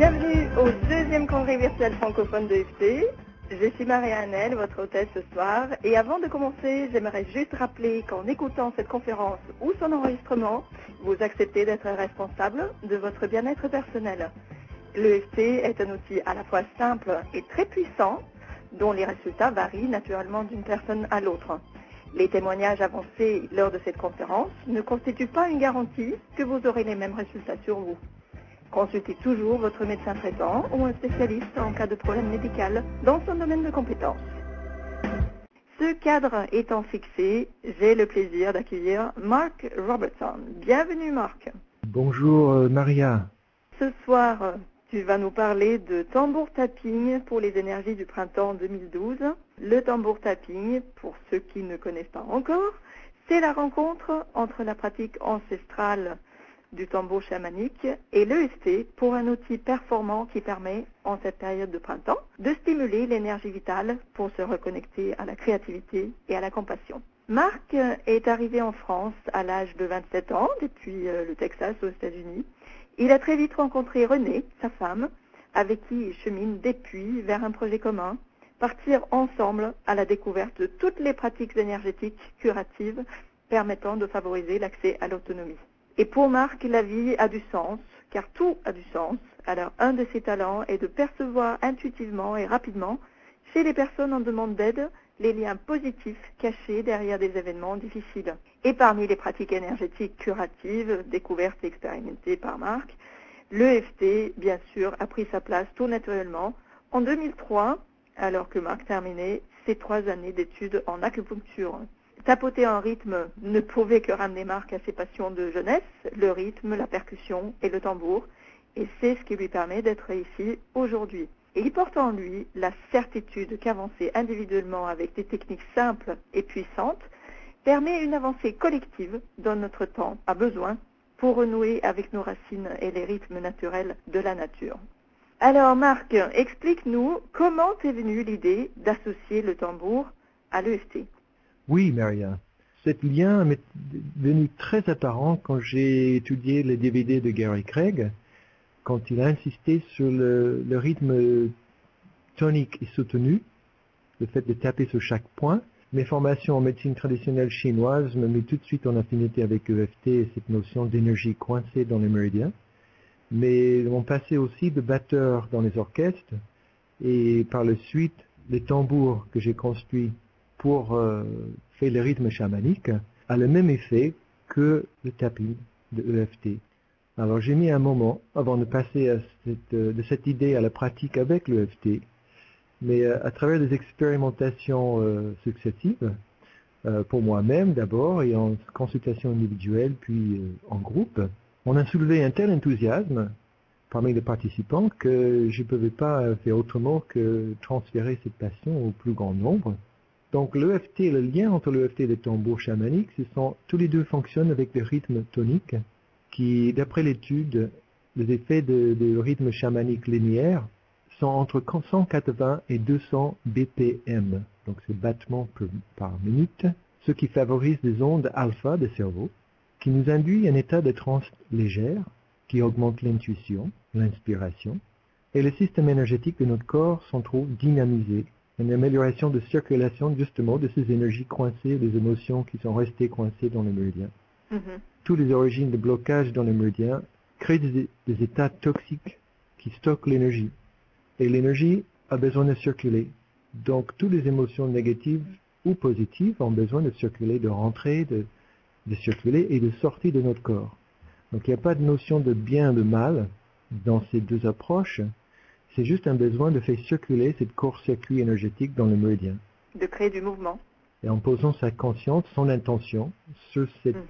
Bienvenue au deuxième congrès virtuel francophone de FT. Je suis Marie-Annelle, votre hôtesse ce soir. Et avant de commencer, j'aimerais juste rappeler qu'en écoutant cette conférence ou son enregistrement, vous acceptez d'être responsable de votre bien-être personnel. L'EFT est un outil à la fois simple et très puissant, dont les résultats varient naturellement d'une personne à l'autre. Les témoignages avancés lors de cette conférence ne constituent pas une garantie que vous aurez les mêmes résultats sur vous. Consultez toujours votre médecin traitant ou un spécialiste en cas de problème médical dans son domaine de compétence. Ce cadre étant fixé, j'ai le plaisir d'accueillir Mark Robertson. Bienvenue Mark. Bonjour Maria. Ce soir, tu vas nous parler de tambour tapping pour les énergies du printemps 2012. Le tambour tapping, pour ceux qui ne connaissent pas encore, c'est la rencontre entre la pratique ancestrale du tambour chamanique et l'EFT pour un outil performant qui permet, en cette période de printemps, de stimuler l'énergie vitale pour se reconnecter à la créativité et à la compassion. Marc est arrivé en France à l'âge de 27 ans, depuis le Texas aux États-Unis. Il a très vite rencontré Renée, sa femme, avec qui il chemine depuis vers un projet commun, partir ensemble à la découverte de toutes les pratiques énergétiques curatives permettant de favoriser l'accès à l'autonomie. Et pour Marc, la vie a du sens, car tout a du sens. Alors, un de ses talents est de percevoir intuitivement et rapidement, chez les personnes en demande d'aide, les liens positifs cachés derrière des événements difficiles. Et parmi les pratiques énergétiques curatives, découvertes et expérimentées par Marc, l'EFT, bien sûr, a pris sa place tout naturellement en 2003, alors que Marc terminait ses 3 années d'études en acupuncture. Tapoter un rythme ne pouvait que ramener Marc à ses passions de jeunesse, le rythme, la percussion et le tambour, et c'est ce qui lui permet d'être ici aujourd'hui. Et il porte en lui la certitude qu'avancer individuellement avec des techniques simples et puissantes permet une avancée collective dont notre temps a besoin pour renouer avec nos racines et les rythmes naturels de la nature. Alors Marc, explique-nous comment t'est venue l'idée d'associer le tambour à l'EFT. Oui, Maria. Cet lien m'est devenu très apparent quand j'ai étudié les DVD de Gary Craig, quand il a insisté sur le rythme tonique et soutenu, le fait de taper sur chaque point. Mes formations en médecine traditionnelle chinoise me mettent tout de suite en affinité avec l'EFT et cette notion d'énergie coincée dans les méridiens. Mais mon passé aussi de batteur dans les orchestres et par la suite les tambours que j'ai construits pour faire le rythme chamanique a le même effet que le tapping de EFT. Alors j'ai mis un moment avant de passer de cette idée à la pratique avec l'EFT, mais à travers des expérimentations successives, pour moi-même d'abord et en consultation individuelle puis en groupe, on a soulevé un tel enthousiasme parmi les participants que je ne pouvais pas faire autrement que transférer cette passion au plus grand nombre. Donc l'EFT, le lien entre l'EFT et le tambour chamanique, tous les deux fonctionnent avec le rythme tonique qui, d'après l'étude, les effets de rythme chamanique linéaire sont entre 180 et 200 BPM, donc c'est battements par minute, ce qui favorise des ondes alpha de cerveau, qui nous induit un état de transe légère, qui augmente l'intuition, l'inspiration, et le système énergétique de notre corps s'en trouve dynamisé. Une amélioration de circulation justement de ces énergies coincées, des émotions qui sont restées coincées dans les méridiens. Toutes les origines de blocage dans les méridiens créent des états toxiques qui stockent l'énergie. Et l'énergie a besoin de circuler. Donc toutes les émotions négatives ou positives ont besoin de circuler, de rentrer, de circuler et de sortir de notre corps. Donc il n'y a pas de notion de bien et de mal dans ces deux approches. C'est juste un besoin de faire circuler cette court-circuit énergétique dans le méridien. De créer du mouvement. Et en posant sa conscience, son intention sur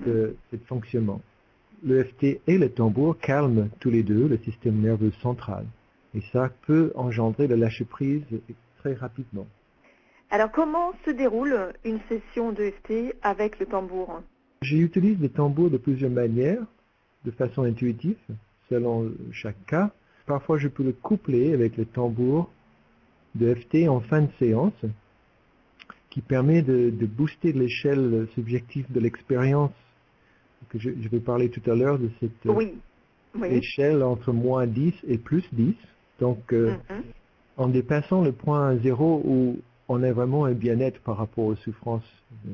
cet fonctionnement. L'EFT et le tambour calment tous les deux le système nerveux central. Et ça peut engendrer le lâcher-prise très rapidement. Alors comment se déroule une session d'EFT avec le tambour? J'utilise le tambour de plusieurs manières, de façon intuitive, selon chaque cas. Parfois, je peux le coupler avec le tambour de FT en fin de séance, qui permet de booster l'échelle subjective de l'expérience, que je vais parler tout à l'heure de cette... Oui. Oui. échelle entre moins 10 et plus 10. Donc, Mhm. en dépassant le point 0 où on a vraiment un bien-être par rapport aux souffrances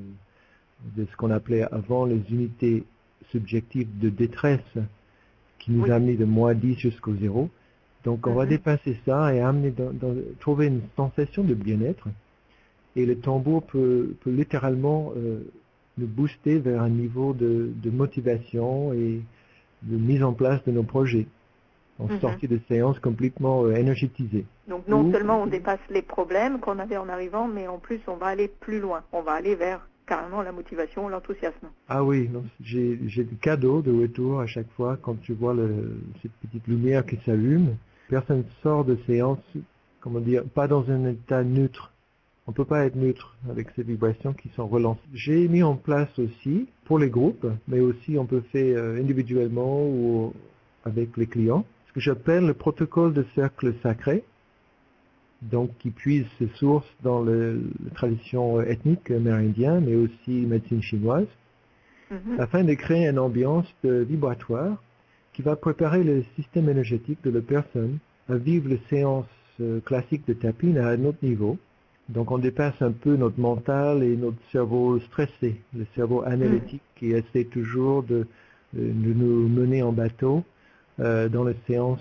de ce qu'on appelait avant les unités subjectives de détresse qui nous Oui. a amené de moins 10 jusqu'au 0. Donc on va Mhm. dépasser ça et amener trouver une sensation de bien-être. Et le tambour peut littéralement nous booster vers un niveau de motivation et de mise en place de nos projets. En Mhm. sortie de séance complètement énergétisée. Donc non seulement on dépasse les problèmes qu'on avait en arrivant, mais en plus on va aller plus loin. On va aller vers carrément la motivation, l'enthousiasme. Ah oui, non, j'ai des cadeaux de retour à chaque fois quand tu vois cette petite lumière qui s'allume. Personne sort de séance, comment dire, pas dans un état neutre. On peut pas être neutre avec ces vibrations qui sont relancées. J'ai mis en place aussi, pour les groupes, mais aussi on peut faire individuellement ou avec les clients, ce que j'appelle le protocole de cercle sacré, donc qui puise ses sources dans la tradition ethnique amérindienne, mais aussi médecine chinoise, Mhm. afin de créer une ambiance vibratoire qui va préparer le système énergétique de la personne à vivre les séances classiques de tapping à un autre niveau. Donc on dépasse un peu notre mental et notre cerveau stressé, le cerveau analytique qui essaie toujours de nous mener en bateau dans les séances.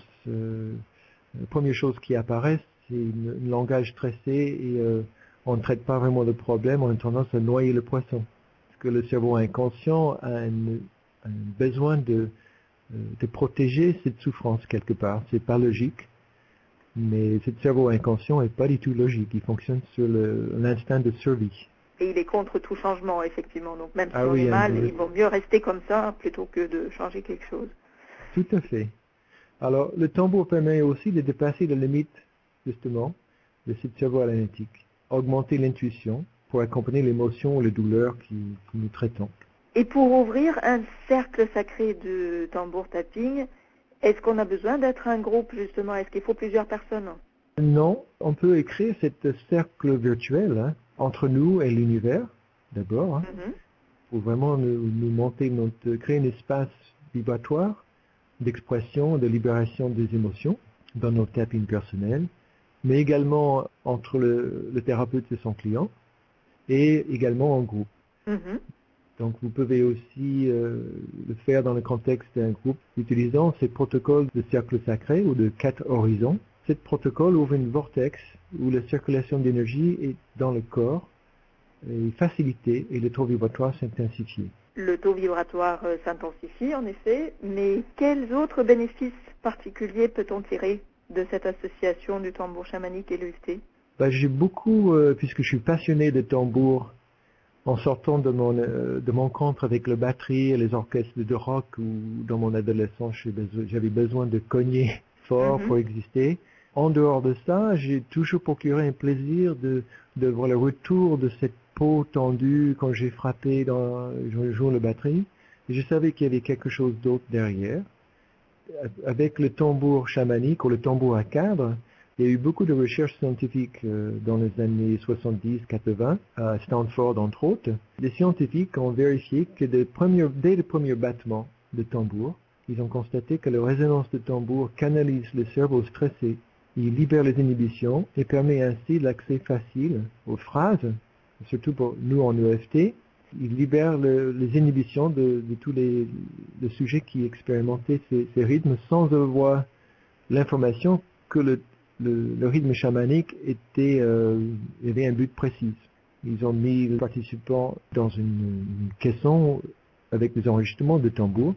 La première chose qui apparaît, c'est un langage stressé et on ne traite pas vraiment le problème, on a tendance à noyer le poisson. Parce que le cerveau inconscient a un besoin de protéger cette souffrance quelque part. C'est pas logique, mais ce cerveau inconscient est pas du tout logique. Il fonctionne sur l'instinct de survie. Et il est contre tout changement, effectivement. Donc même si Ah on est oui, mal, il vaut mieux rester comme ça plutôt que de changer quelque chose. tout à fait. Alors, le tambour permet aussi de dépasser la limite, justement, de ce cerveau analytique, augmenter l'intuition pour accompagner l'émotion ou les douleurs que nous traitons. Et pour ouvrir un cercle sacré de tambour tapping, est-ce qu'on a besoin d'être un groupe, justement? Est-ce qu'il faut plusieurs personnes? Non, on peut écrire cet cercle virtuel entre nous et l'univers, d'abord, Mhm. pour vraiment nous monter créer un espace vibratoire d'expression, de libération des émotions dans nos tappings personnels, mais également entre le thérapeute et son client, et également en groupe. Mhm. Donc vous pouvez aussi le faire dans le contexte d'un groupe utilisant ces protocoles de cercle sacré ou de 4 horizons. Ce protocole ouvre une vortex où la circulation d'énergie est dans le corps est facilitée et le taux vibratoire s'intensifie. Le taux vibratoire s'intensifie, en effet, mais quels autres bénéfices particuliers peut-on tirer de cette association du tambour chamanique et l'EFT? J'ai beaucoup, puisque je suis passionné de tambour, en sortant de mon rencontre avec le batterie et les orchestres de rock, où dans mon adolescence j'avais besoin de cogner fort pour exister. En dehors de ça, j'ai toujours procuré un plaisir de voir le retour de cette peau tendue quand j'ai frappé je joue le batterie. Et je savais qu'il y avait quelque chose d'autre derrière. Avec le tambour chamanique ou le tambour à cadre, il y a eu beaucoup de recherches scientifiques dans les années 70-80, à Stanford entre autres. Les scientifiques ont vérifié que dès le premier battement de tambour, ils ont constaté que la résonance de tambour canalise le cerveau stressé. Il libère les inhibitions et permet ainsi l'accès facile aux phrases, surtout pour nous en EFT. Il libère les inhibitions de tous les sujets qui expérimentaient ces rythmes sans avoir l'information que le rythme chamanique avait un but précis. Ils ont mis les participants dans une caisson avec des enregistrements de tambour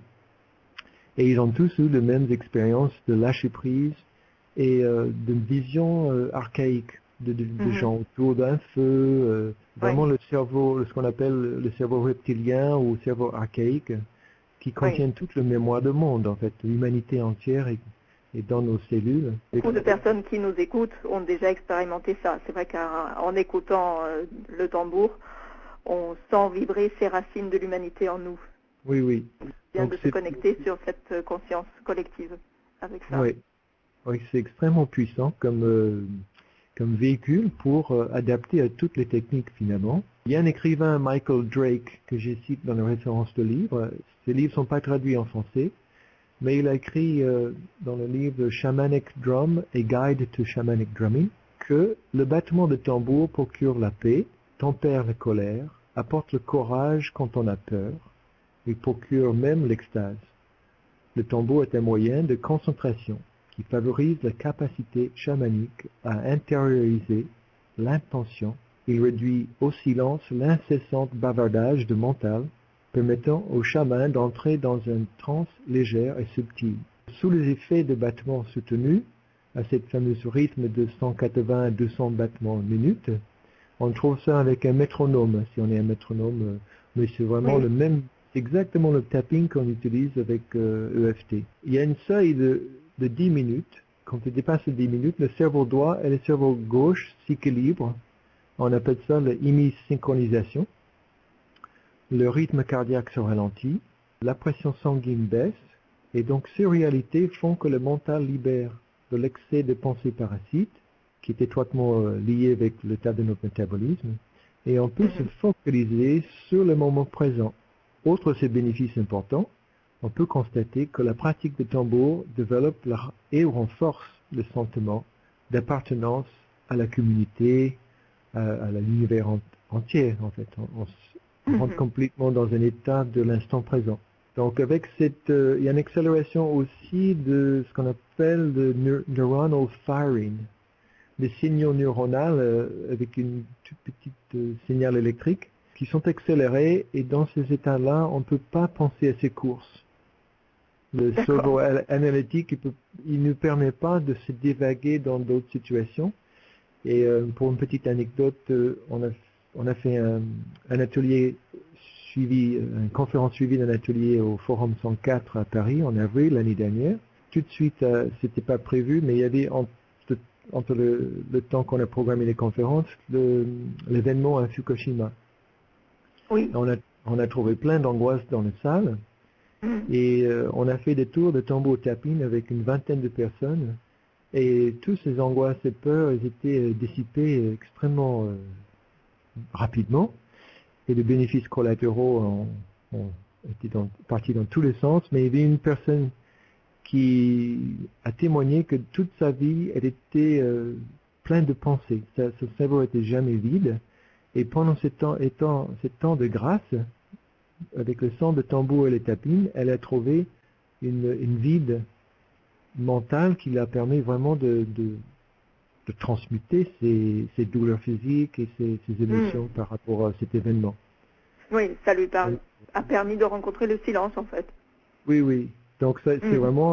et ils ont tous eu les mêmes expériences de lâcher prise et d'une vision archaïque de gens autour d'un feu, vraiment le cerveau, ce qu'on appelle le cerveau reptilien ou cerveau archaïque, qui contient toute la mémoire du monde, en fait, l'humanité entière est dans nos cellules. Beaucoup de personnes qui nous écoutent ont déjà expérimenté ça. C'est vrai qu'en écoutant le tambour, on sent vibrer ces racines de l'humanité en nous. Oui, oui. Bien de se connecter sur cette conscience collective avec ça. Oui, oui, c'est extrêmement puissant comme véhicule pour adapter à toutes les techniques finalement. Il y a un écrivain, Michael Drake, que je cite dans la référence de livre. Ces livres ne sont pas traduits en français, mais il a écrit dans le livre Shamanic Drum, A Guide to Shamanic Drumming, que le battement de tambour procure la paix, tempère la colère, apporte le courage quand on a peur, et procure même l'extase. Le tambour est un moyen de concentration qui favorise la capacité chamanique à intérioriser l'intention et réduit au silence l'incessant bavardage de mental, permettant au chaman d'entrer dans une transe légère et subtile. Sous les effets de battements soutenus, à cette fameuse rythme de 180 à 200 battements minute, on trouve ça avec un métronome, si on est un métronome, mais c'est vraiment Oui. le même, exactement le tapping qu'on utilise avec EFT. Il y a une seuil de 10 minutes. Quand il dépasse les 10 minutes, le cerveau droit et le cerveau gauche s'équilibrent. On appelle ça l'hémisynchronisation. Le rythme cardiaque se ralentit, la pression sanguine baisse, et donc ces réalités font que le mental libère de l'excès de pensées parasites, qui est étroitement lié avec l'état de notre métabolisme, et on peut se focaliser sur le moment présent. Autre ces bénéfices importants, on peut constater que la pratique de tambour développe et renforce le sentiment d'appartenance à la communauté, à l'univers entier, en fait. On rentre complètement dans un état de l'instant présent. Donc avec il y a une accélération aussi de ce qu'on appelle le neuronal firing, des signaux neuronaux avec une toute petite signal électrique qui sont accélérés, et dans ces états-là, on ne peut pas penser à ses courses. Le cerveau analytique, il ne permet pas de se divaguer dans d'autres situations. Et pour une petite anecdote, on a fait un atelier une conférence suivie d'un atelier au Forum 104 à Paris en avril l'année dernière. Tout de suite, c'était pas prévu, mais il y avait entre le temps qu'on a programmé les conférences, l'événement à Fukushima. Oui. On a trouvé plein d'angoisses dans la salle, et on a fait des tours de tambour tapping avec une vingtaine de personnes, et toutes ces angoisses et peurs, elles étaient dissipées extrêmement rapidement, et les bénéfices collatéraux ont été partis dans tous les sens, mais il y avait une personne qui a témoigné que toute sa vie, elle était pleine de pensées. Son cerveau était jamais vide. Et pendant ce temps de grâce, avec le son de tambour et les tapines, elle a trouvé une vide mentale qui lui a permis vraiment de transmuter ses douleurs physiques et ses émotions par rapport à cet événement. Oui, ça lui a permis de rencontrer le silence, en fait. Oui, oui. Donc c'est vraiment,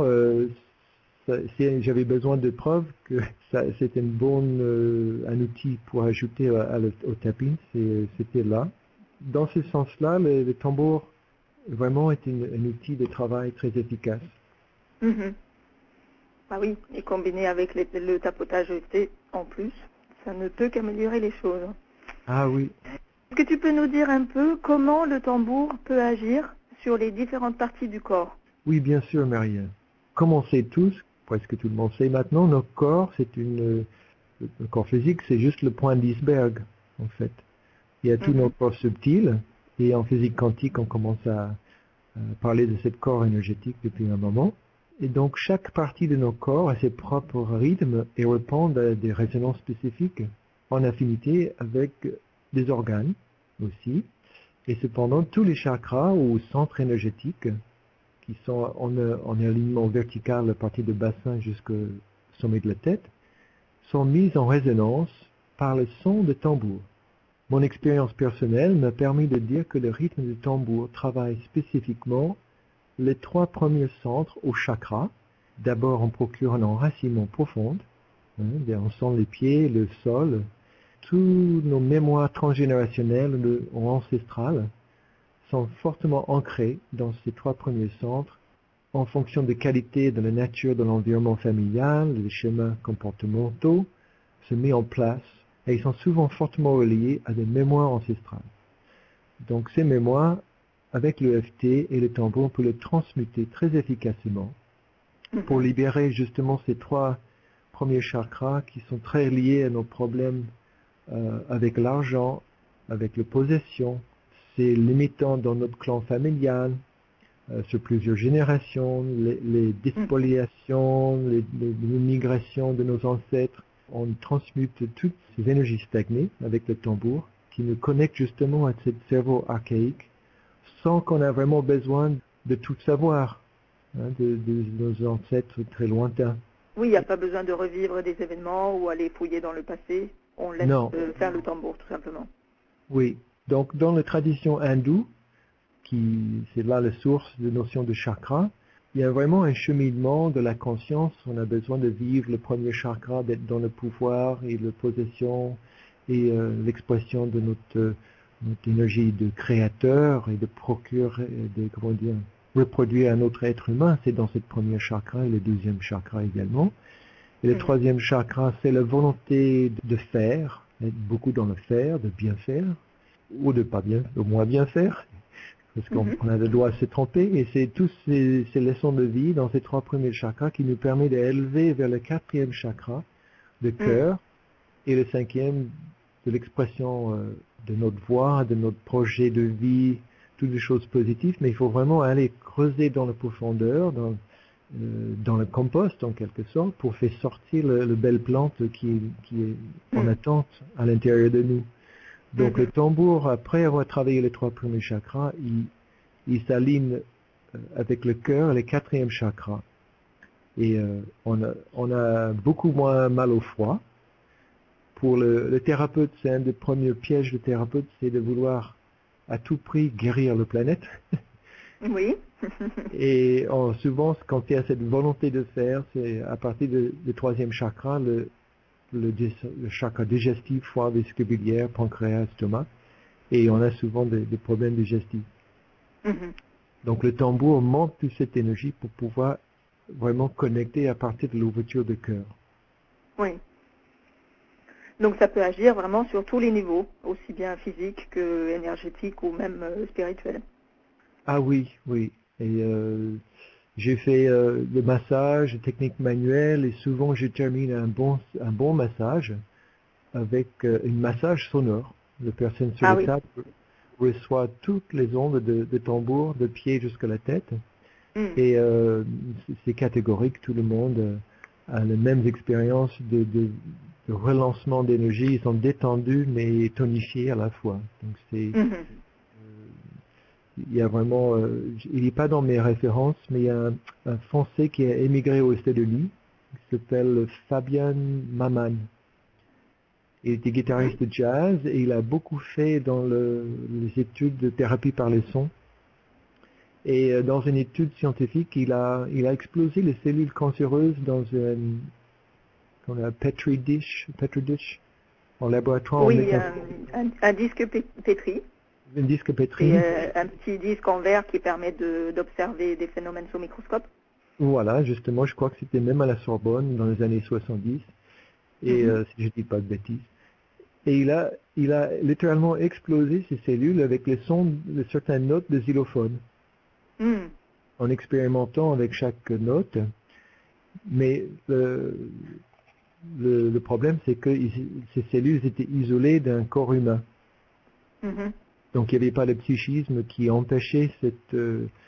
j'avais besoin de preuves que c'était un outil pour ajouter au tapping, c'était là. Dans ce sens-là, le tambour vraiment est un outil de travail très efficace. Ah oui, et combiné avec le tapotage EFT en plus, ça ne peut qu'améliorer les choses. Ah oui. Est-ce que tu peux nous dire un peu comment le tambour peut agir sur les différentes parties du corps? Oui, bien sûr, Marie-Anne. Comme on sait tous, presque tout le monde sait maintenant, notre corps, le corps physique, c'est juste le point d'iceberg, en fait. Il y a tout notre corps subtil, et en physique quantique, on commence à parler de ce corps énergétique depuis un moment. Et donc, chaque partie de nos corps a ses propres rythmes et répond à des résonances spécifiques en affinité avec des organes aussi. Et cependant, tous les chakras ou centres énergétiques qui sont en alignement vertical à partir du bassin jusqu'au sommet de la tête sont mis en résonance par le son de tambour. Mon expérience personnelle m'a permis de dire que le rythme du tambour travaille spécifiquement les 3 premiers centres au chakra, d'abord en procurant un enracinement profond, on sent les pieds, le sol, tous nos mémoires transgénérationnelles ou ancestrales sont fortement ancrées dans ces 3 premiers centres en fonction des qualités de la nature de l'environnement familial, les schémas comportementaux se mettent en place, et ils sont souvent fortement reliés à des mémoires ancestrales. Donc ces mémoires, avec l'EFT et le tambour, on peut les transmuter très efficacement pour libérer justement ces 3 premiers chakras qui sont très liés à nos problèmes avec l'argent, avec la possession. C'est limitant dans notre clan familial, sur plusieurs générations, les déspoliations, les migrations de nos ancêtres. On transmute toutes ces énergies stagnées avec le tambour qui nous connectent justement à ce cerveau archaïque sans qu'on ait vraiment besoin de tout savoir de nos ancêtres très lointains. Oui, il n'y a pas besoin de revivre des événements ou aller fouiller dans le passé. On laisse faire le tambour, tout simplement. Oui. Donc, dans la tradition hindoue, c'est là la source de notion de chakra, il y a vraiment un cheminement de la conscience. On a besoin de vivre le premier chakra, d'être dans le pouvoir et la possession et l'expression de notre énergie de créateur et de procurer, reproduire un autre être humain. C'est dans cette première chakra et le deuxième chakra également. Et le troisième chakra, c'est la volonté de faire, être beaucoup dans le faire, de bien faire, ou de pas bien, de moins bien faire, parce qu'on a le droit de se tromper. Et c'est tous ces leçons de vie dans ces trois premiers chakras qui nous permettent d'élever vers le quatrième chakra, de cœur, et le cinquième, de l'expression de notre voix, de notre projet de vie, toutes les choses positives. Mais il faut vraiment aller creuser dans la profondeur, dans le compost en quelque sorte, pour faire sortir le belle plante qui est en attente à l'intérieur de nous. Donc le tambour, après avoir travaillé les trois premiers chakras, il s'aligne avec le cœur et le quatrième chakra. Et on a beaucoup moins mal au froid. Pour le thérapeute, c'est un des premiers pièges de thérapeute, c'est de vouloir à tout prix guérir la planète. Oui. Et souvent, quand il y a cette volonté de faire, c'est à partir du troisième chakra, le chakra digestif, foie, vésicule, pancréas, estomac, et on a souvent des problèmes digestifs. Donc le tambour monte toute cette énergie pour pouvoir vraiment connecter à partir de l'ouverture du cœur. Oui. Donc ça peut agir vraiment sur tous les niveaux, aussi bien physique que énergétique ou même spirituel. Ah oui, oui. Et j'ai fait le massage, les techniques manuelles, et souvent je termine un bon massage avec une massage sonore. La personne sur la table reçoit toutes les ondes de tambour, de pied jusqu'à la tête. Et c'est catégorique, tout le monde a les mêmes expériences de relancement d'énergie. Ils sont détendus mais tonifiés à la fois. Donc c'est il y a vraiment, il n'est pas dans mes références, mais il y a un Français qui a émigré aux États-Unis, qui s'appelle Fabian Maman. Il était guitariste de jazz et il a beaucoup fait dans les études de thérapie par les sons. Et dans une étude scientifique, il a explosé les cellules cancéreuses dans un Petri dish, en laboratoire. Oui, un disque pétri. Un disque pétri. C'est un petit disque en verre qui permet d'observer des phénomènes sous microscope. Voilà, justement, je crois que c'était même à la Sorbonne dans les années 70, et si je ne dis pas de bêtises. Et il a littéralement explosé ces cellules avec les sons de certaines notes de xylophone, en expérimentant avec chaque note. Mais le problème, c'est que ces cellules étaient isolées d'un corps humain. Donc il n'y avait pas de psychisme qui empêchait cette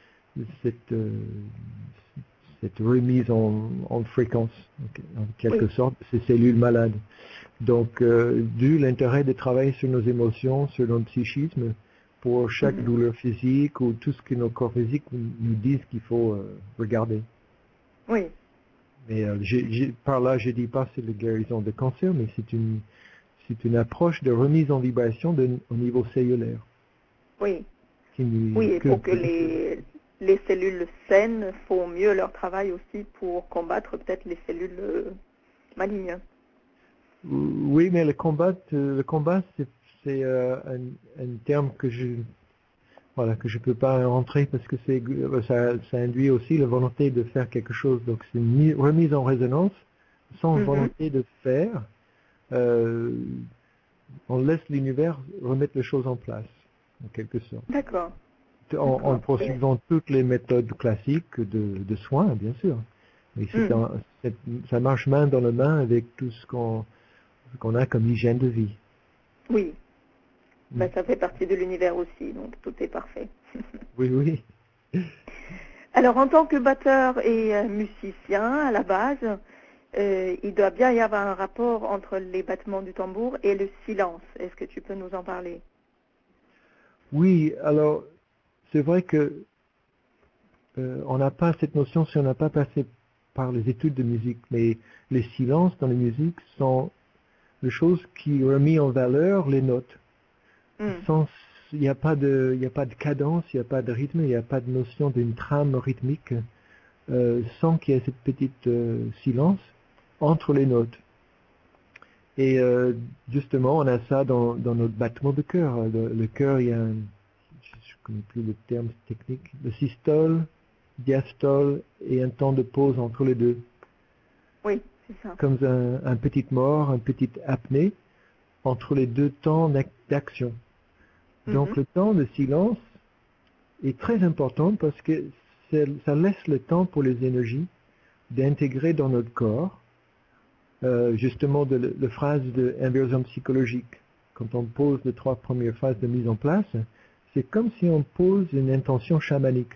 remise en fréquence, en quelque sorte, ces cellules malades. Donc, d'où l'intérêt de travailler sur nos émotions, sur notre psychisme, pour chaque douleur physique ou tout ce que nos corps physiques nous disent qu'il faut regarder. Oui. Mais par là, je dis pas c'est la guérison de cancer, mais c'est une approche de remise en vibration au niveau cellulaire. Oui. Oui, il faut que les cellules saines font mieux leur travail aussi pour combattre peut-être les cellules malignes. Oui, mais le combat, c'est un terme que je peux pas rentrer parce que ça induit aussi la volonté de faire quelque chose. Donc c'est une remise en résonance sans volonté de faire. On laisse l'univers remettre les choses en place, en quelque sorte. D'accord. En poursuivant toutes les méthodes classiques de soins, bien sûr. Mais ça marche main dans la main avec tout ce qu'on a comme hygiène de vie. Oui. Ben, ça fait partie de l'univers aussi, donc tout est parfait. Oui, oui. Alors, en tant que batteur et musicien, à la base, il doit bien y avoir un rapport entre les battements du tambour et le silence. Est-ce que tu peux nous en parler? Oui, alors c'est vrai que on n'a pas cette notion si on n'a pas passé par les études de musique, mais les silences dans la musique sont les choses qui remettent en valeur les notes. Hmm. Il n'y a pas de cadence, il n'y a pas de rythme, il n'y a pas de notion d'une trame rythmique sans qu'il y ait cette petite silence entre les notes. Et justement, on a ça dans notre battement de cœur. Le cœur, il y a je ne connais plus le terme technique, le systole, diastole et un temps de pause entre les deux. Oui, c'est ça. Comme un petit mort, un petit apnée entre les deux temps d'action. Donc le temps de silence est très important parce que ça laisse le temps pour les énergies d'intégrer dans notre corps, justement la phrase de inversion psychologique. Quand on pose les 3 premières phases de mise en place, c'est comme si on pose une intention chamanique.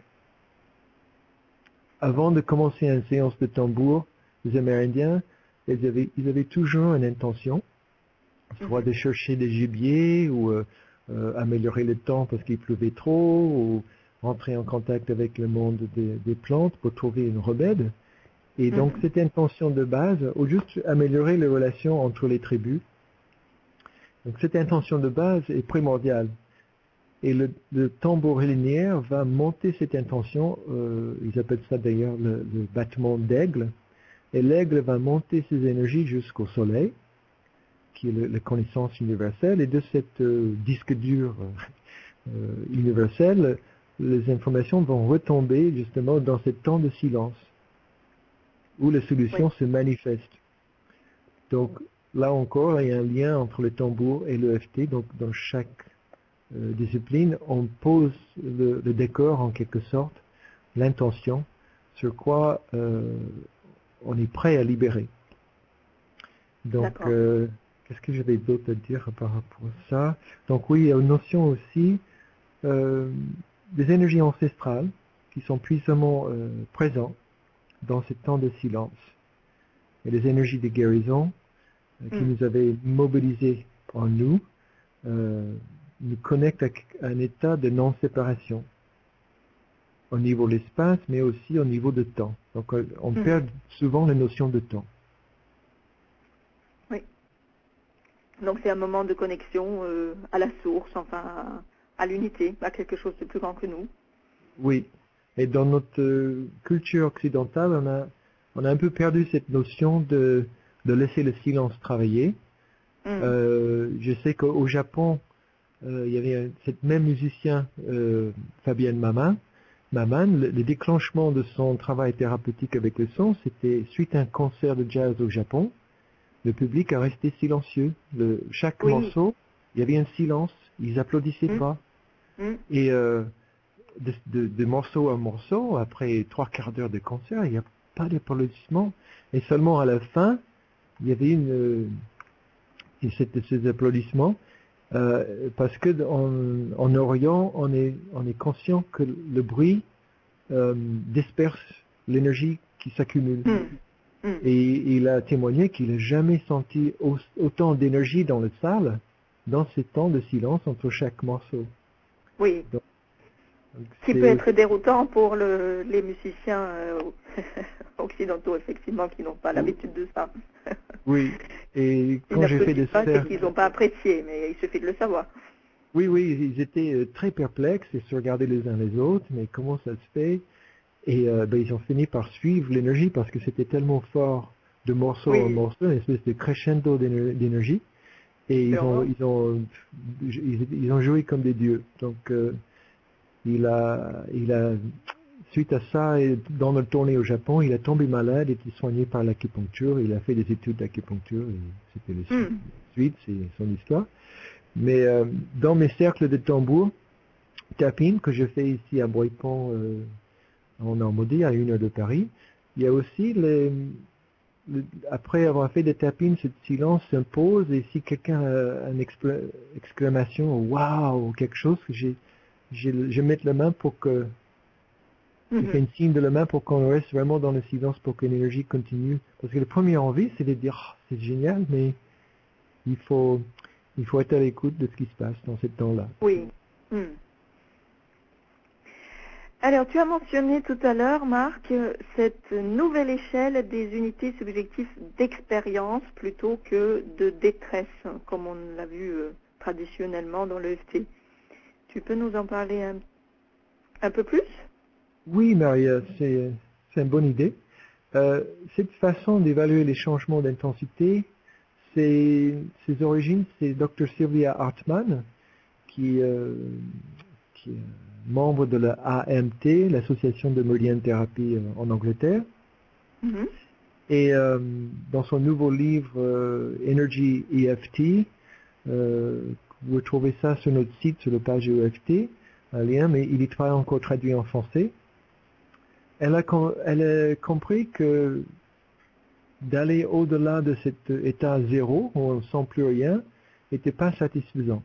Avant de commencer une séance de tambour, les Amérindiens, ils avaient toujours une intention, soit de chercher des gibiers ou améliorer le temps parce qu'il pleuvait trop, ou rentrer en contact avec le monde des plantes pour trouver une remède. Et donc cette intention de base, ou juste améliorer les relations entre les tribus. Donc cette intention de base est primordiale. Et le tambour linéaire va monter cette intention, ils appellent ça d'ailleurs le battement d'aigle. Et l'aigle va monter ses énergies jusqu'au soleil, qui est la connaissance universelle, et de cette disque dur universel, les informations vont retomber justement dans ce temps de silence, où la solution se manifeste. Donc là encore, il y a un lien entre le tambour et l'EFT, donc dans chaque discipline, on pose le décor en quelque sorte, l'intention, sur quoi on est prêt à libérer. Donc, qu'est-ce que j'avais d'autre à dire par rapport à ça? Donc oui, il y a une notion aussi des énergies ancestrales qui sont puissamment présentes dans ces temps de silence. Et les énergies de guérison qui nous avaient mobilisés en nous nous connectent à un état de non-séparation au niveau de l'espace, mais aussi au niveau de temps. Donc on perd souvent la notion de temps. Oui. Donc c'est un moment de connexion à la source, enfin à l'unité, à quelque chose de plus grand que nous. Oui. Et dans notre culture occidentale, on a un peu perdu cette notion de laisser le silence travailler. Je sais qu'au Japon, il y avait cette même musicien, Fabienne Maman, le déclenchement de son travail thérapeutique avec le son, c'était suite à un concert de jazz au Japon. Le public a resté silencieux. Chaque morceau, il y avait un silence. Ils applaudissaient pas. Et de morceau à morceau, après 3/4 d'heure de concert, il n'y a pas d'applaudissements. Et seulement à la fin, il y avait ces applaudissements. Parce que en Orient, on est conscient que le bruit disperse l'énergie qui s'accumule. Et il a témoigné qu'il n'a jamais senti autant d'énergie dans la salle, dans ces temps de silence entre chaque morceau. Oui. Donc, qui peut être déroutant pour les musiciens occidentaux, effectivement, qui n'ont pas l'habitude de ça. Oui. Et quand j'ai fait des cercles, c'est qu'ils n'ont pas apprécié, mais il suffit de le savoir. Oui, ils étaient très perplexes et se regardaient les uns les autres, mais comment ça se fait? Et ils ont fini par suivre l'énergie parce que c'était tellement fort de morceau en morceau, une espèce de crescendo d'énergie. Et ils ont joué comme des dieux. Donc il a suite à ça, et dans notre tournée au Japon, il a tombé malade, était soigné par l'acupuncture, il a fait des études d'acupuncture, et c'était la suite, c'est son histoire. Mais dans mes cercles de tambour, tapping, que je fais ici à Boypont, en Normandie, à 1 heure de Paris, il y a aussi après avoir fait des tappings, ce silence s'impose, et si quelqu'un a une exclamation, waouh, ou quelque chose, je mets la main pour que Tu fais une signe de la main pour qu'on reste vraiment dans le silence pour que l'énergie continue. Parce que la première envie, c'est de dire, oh, c'est génial, mais il faut être à l'écoute de ce qui se passe dans ce temps-là. Oui. Alors, tu as mentionné tout à l'heure, Marc, cette nouvelle échelle des unités subjectives d'expérience plutôt que de détresse, comme on l'a vu traditionnellement dans l'EFT. Tu peux nous en parler un peu plus? Oui, Maria, c'est une bonne idée. Cette façon d'évaluer les changements d'intensité, ses origines, c'est Dr. Sylvia Hartmann, qui est membre de la AMT, l'Association de Meridian Thérapie en Angleterre. Et dans son nouveau livre Energy EFT, vous trouvez ça sur notre site, sur la page EFT, un lien, mais il est pas encore traduit en français. Elle a compris que d'aller au-delà de cet état zéro, où on ne sent plus rien, n'était pas satisfaisant.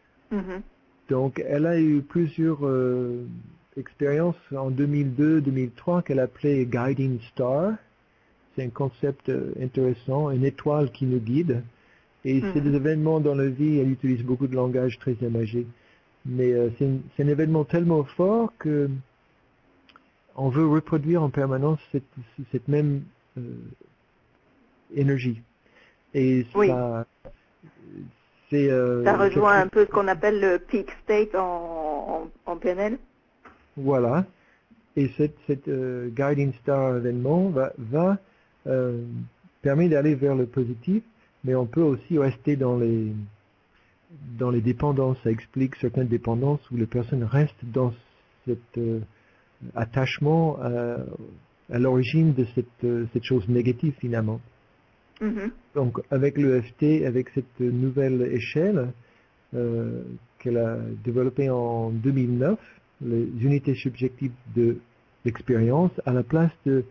Donc, elle a eu plusieurs expériences en 2002-2003 qu'elle appelait Guiding Star. C'est un concept intéressant, une étoile qui nous guide. Et c'est des événements dans la vie, elle utilise beaucoup de langage très imagé. Mais c'est un événement tellement fort que on veut reproduire en permanence cette même énergie. Et ça, c'est... ça rejoint un peu ce qu'on appelle le peak state en PNL. Voilà. Et cette Guiding Star événement va permet d'aller vers le positif, mais on peut aussi rester dans les dépendances. Ça explique certaines dépendances où les personnes restent dans cet attachement à l'origine de cette chose négative finalement. Donc avec l'EFT, avec cette nouvelle échelle qu'elle a développée en 2009, les unités subjectives de l'expérience, à la place de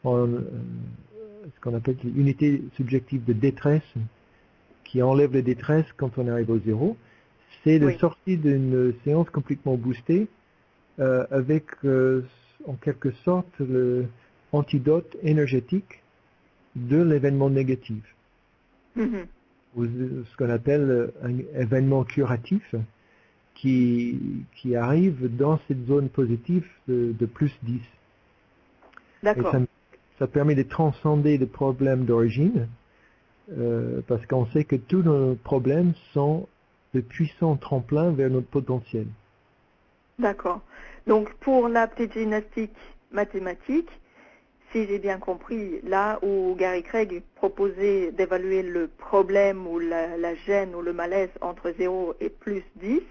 ce qu'on appelle l'unité subjective de détresse, qui enlève la détresse quand on arrive au zéro, c'est de sortir d'une séance complètement boostée avec en quelque sorte l'antidote énergétique de l'événement négatif. Ou ce qu'on appelle un événement curatif qui arrive dans cette zone positive de plus 10. D'accord. Et ça permet de transcender les problèmes d'origine parce qu'on sait que tous nos problèmes sont de puissants tremplins vers notre potentiel. D'accord. Donc pour la petite gymnastique mathématique, si j'ai bien compris, là où Gary Craig proposait d'évaluer le problème ou la gêne ou le malaise entre 0 et plus 10,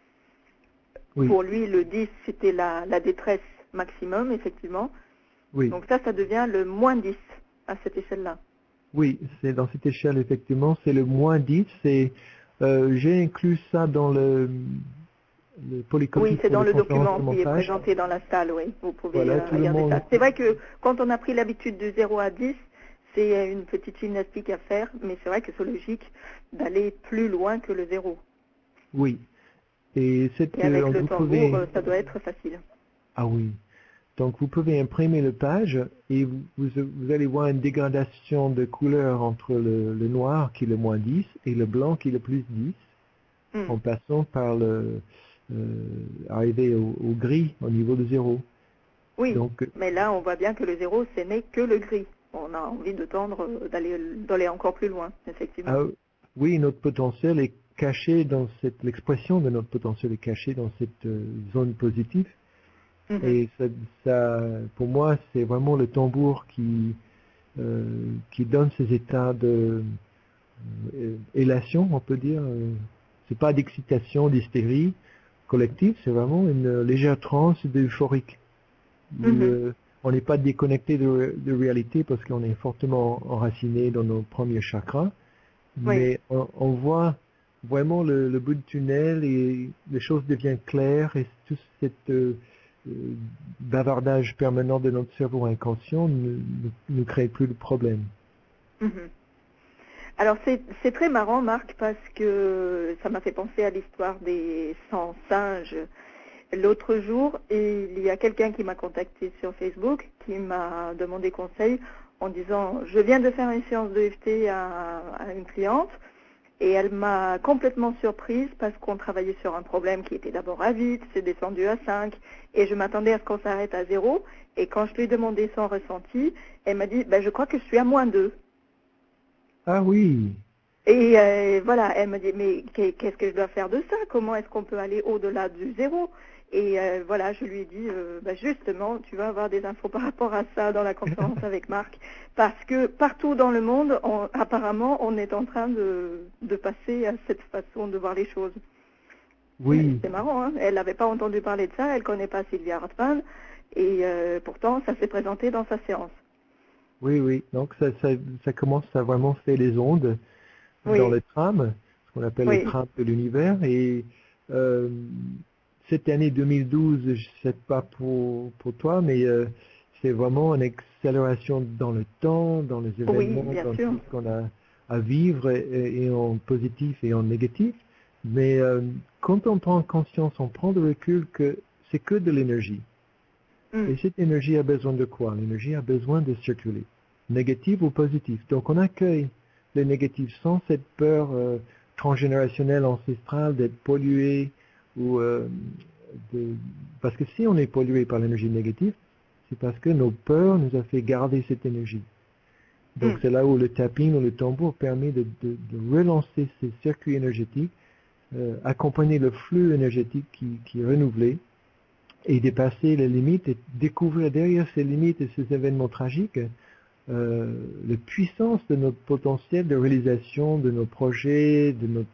pour lui le 10 c'était la détresse maximum, effectivement. Donc ça devient le moins 10 à cette échelle-là. Oui, c'est dans cette échelle, effectivement, c'est le moins 10. J'ai inclus ça dans le polycopie. Oui, c'est dans le document qui est présenté dans la salle, oui. Vous pouvez regarder ça. C'est vrai que quand on a pris l'habitude de 0 à 10, c'est une petite gymnastique à faire, mais c'est vrai que c'est logique d'aller plus loin que le 0. Oui. Et avec le tambour, ça doit être facile. Ah oui. Donc vous pouvez imprimer le page et vous allez voir une dégradation de couleur entre le noir qui est le moins 10 et le blanc qui est le plus 10, en passant par arriver au gris au niveau de 0. Oui, donc, mais là on voit bien que le 0 ce n'est que le gris. On a envie de tendre, d'aller encore plus loin, effectivement. Oui, notre potentiel est caché dans l'expression de notre potentiel est cachée dans cette zone positive. Et ça, pour moi, c'est vraiment le tambour qui donne ces états de élation, on peut dire. C'est pas d'excitation, d'hystérie collective, c'est vraiment une légère transe d'euphorique. On n'est pas déconnecté de réalité parce qu'on est fortement enraciné dans nos premiers chakras, mais on voit vraiment le bout du tunnel et les choses deviennent claires et tout cette bavardage permanent de notre cerveau inconscient ne crée plus de problème. Alors c'est très marrant, Marc, parce que ça m'a fait penser à l'histoire des 100 singes L'autre jour, il y a quelqu'un qui m'a contacté sur Facebook, qui m'a demandé conseil en disant « Je viens de faire une séance de d'EFT à une cliente et elle m'a complètement surprise parce qu'on travaillait sur un problème qui était d'abord à 8, c'est descendu à 5 et je m'attendais à ce qu'on s'arrête à 0. Et quand je lui ai demandé son ressenti, elle m'a dit « Je crois que je suis à -2 ». Ah oui. Et voilà, elle me dit, mais qu'est-ce que je dois faire de ça? Comment est-ce qu'on peut aller au-delà du 0? Et voilà, je lui ai dit, justement, tu vas avoir des infos par rapport à ça dans la conférence avec Marc, parce que partout dans le monde, apparemment, on est en train de passer à cette façon de voir les choses. Oui. C'est marrant, hein? Elle n'avait pas entendu parler de ça, elle connaît pas Sylvia Hartmann, et pourtant, ça s'est présenté dans sa séance. Oui, oui. Donc ça commence à vraiment faire les ondes dans Oui, les trams, ce qu'on appelle les oui, trams de l'univers. Et euh, cette année 2012, je ne sais pas pour toi, mais c'est vraiment une accélération dans le temps, dans les oui, événements, bien dans sûr. tout ce qu'on a à vivre, et en positif et en négatif. Mais quand on prend conscience, on prend de recul que c'est que de l'énergie. Mm. Et cette énergie a besoin de quoi? L'énergie a besoin de circuler, négative ou positive. Donc on accueille le négatif sans cette peur transgénérationnelle ancestrale d'être pollué ou parce que si on est pollué par l'énergie négative, c'est parce que nos peurs nous ont fait garder cette énergie. Donc Mm. c'est là où le tapping ou le tambour permet de relancer ces circuits énergétiques, accompagner le flux énergétique qui est renouvelé et dépasser les limites et découvrir derrière ces limites et ces événements tragiques la puissance de notre potentiel de réalisation de nos projets,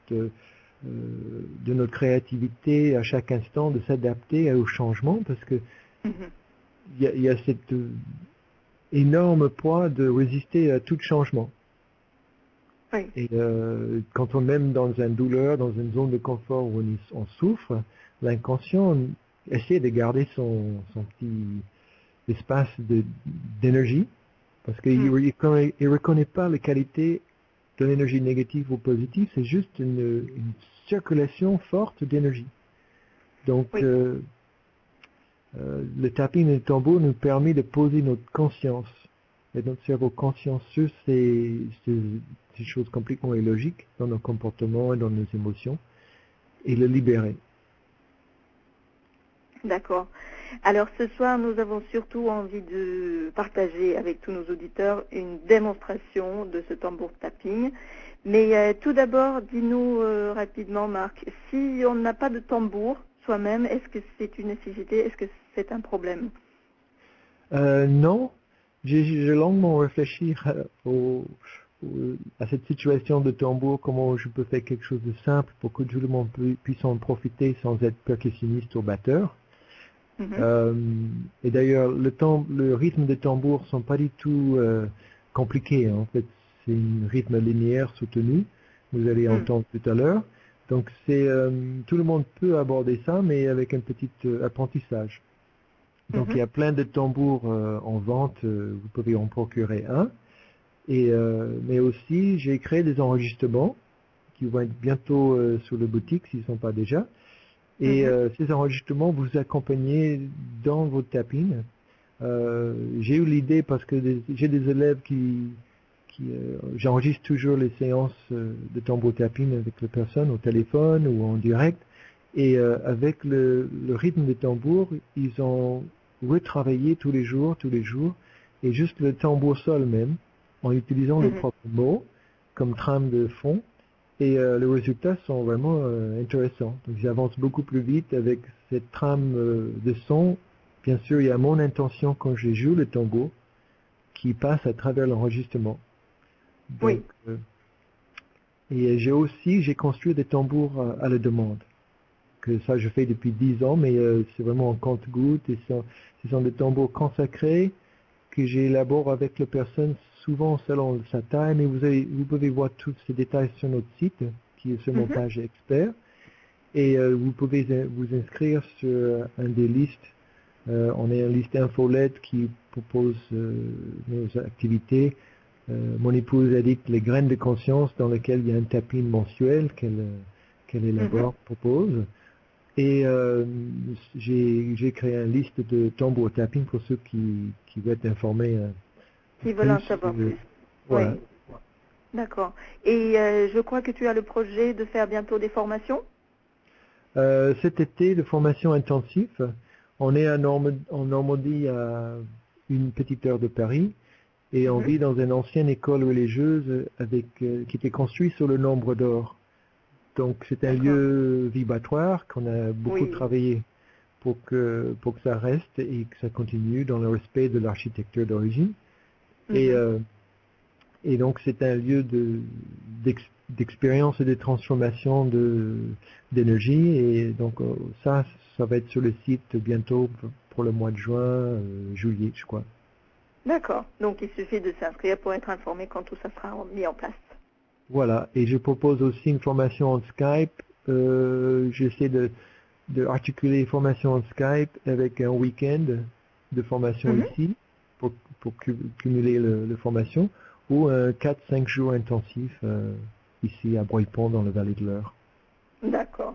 de notre créativité à chaque instant, de s'adapter au changement, parce que Mhm. il y a cet énorme poids de résister à tout changement. Oui. Et quand on est même dans une douleur, dans une zone de confort où on souffre, l'inconscient essaie de garder son petit espace d'énergie, parce qu'il Mm. ne reconnaît pas les qualités de l'énergie négative ou positive, c'est juste une circulation forte d'énergie. Donc, Oui. le tapping et le tambour nous permet de poser notre conscience et notre cerveau conscient sur ces choses complètement illogiques dans nos comportements et dans nos émotions et le libérer. D'accord. Alors ce soir, nous avons surtout envie de partager avec tous nos auditeurs une démonstration de ce tambour tapping. Mais tout d'abord, dis-nous rapidement, Marc, si on n'a pas de tambour soi-même, est-ce que c'est une nécessité? Est-ce que c'est un problème? Non, j'ai longuement réfléchi à cette situation de tambour, comment je peux faire quelque chose de simple pour que tout le monde puisse en profiter sans être percussionniste ou batteur. Mhm. Euh, et d'ailleurs, le rythme des tambours sont pas du tout compliqués. En fait, c'est un rythme linéaire soutenu. Vous allez Mm. entendre tout à l'heure. Donc, tout le monde peut aborder ça, mais avec un petit apprentissage. Donc, il Mhm. y a plein de tambours en vente. Vous pouvez en procurer un. Mais aussi, j'ai créé des enregistrements qui vont être bientôt sur le boutique s'ils ne sont pas déjà. Et Mhm. ces enregistrements vous accompagnent dans votre tapping. J'ai eu l'idée parce que j'ai des élèves j'enregistre toujours les séances de tambour tapping avec les personnes au téléphone ou en direct. Et avec le rythme des tambours, ils ont retravaillé tous les jours, et juste le tambour seul même, en utilisant les Mhm. propres mots comme trame de fond. Et les résultats sont vraiment intéressants. Donc j'avance beaucoup plus vite avec cette trame de son. Bien sûr, il y a mon intention quand je joue le tambour qui passe à travers l'enregistrement. Donc, Oui. et j'ai construit des tambours à la demande. Que ça, je fais depuis 10 ans, mais c'est vraiment en compte-gouttes. Et ce sont des tambours consacrés que j'élabore avec la personne, souvent selon sa taille, mais vous pouvez voir tous ces détails sur notre site, qui est sur Mhm. Montage Expert. Et vous pouvez vous inscrire sur un des listes. On a une liste infolette qui propose nos activités. Mon épouse édite les graines de conscience dans lesquelles il y a un tapping mensuel qu'elle Mhm. élabore, propose. Et j'ai créé une liste de tambour tapping pour ceux qui veulent être informés Qui veulent en plus. savoir plus. Voilà. Oui, d'accord. Et je crois que tu as le projet de faire bientôt des formations? Cet été, de formation intensive, on est en Normandie à une petite heure de Paris et on vit dans une ancienne école religieuse qui était construite sur le nombre d'or. Donc c'est un D'accord. lieu vibratoire qu'on a beaucoup Oui. travaillé pour que ça reste et que ça continue dans le respect de l'architecture d'origine. Et, et donc c'est un lieu d'expérience et de transformation d'énergie. Et donc ça va être sur le site bientôt pour le mois de juin, juillet, je crois. D'accord. Donc il suffit de s'inscrire pour être informé quand tout ça sera mis en place. Voilà. Et je propose aussi une formation en Skype. J'essaie de articuler une formation en Skype avec un week-end de formation ici pour cumuler la formation ou un 4-5 jours intensif ici à Breuil-Pont dans la vallée de l'Eure. D'accord.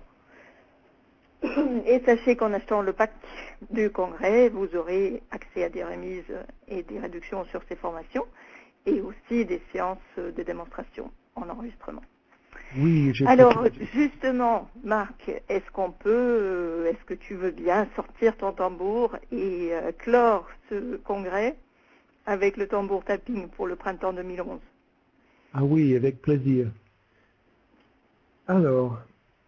Et sachez qu'en achetant le pack du congrès, vous aurez accès à des remises et des réductions sur ces formations et aussi des séances de démonstration en enregistrement. Oui, alors justement, Marc, est-ce que tu veux bien sortir ton tambour et clore ce congrès avec le tambour tapping pour le printemps 2011? Ah oui, avec plaisir. Alors,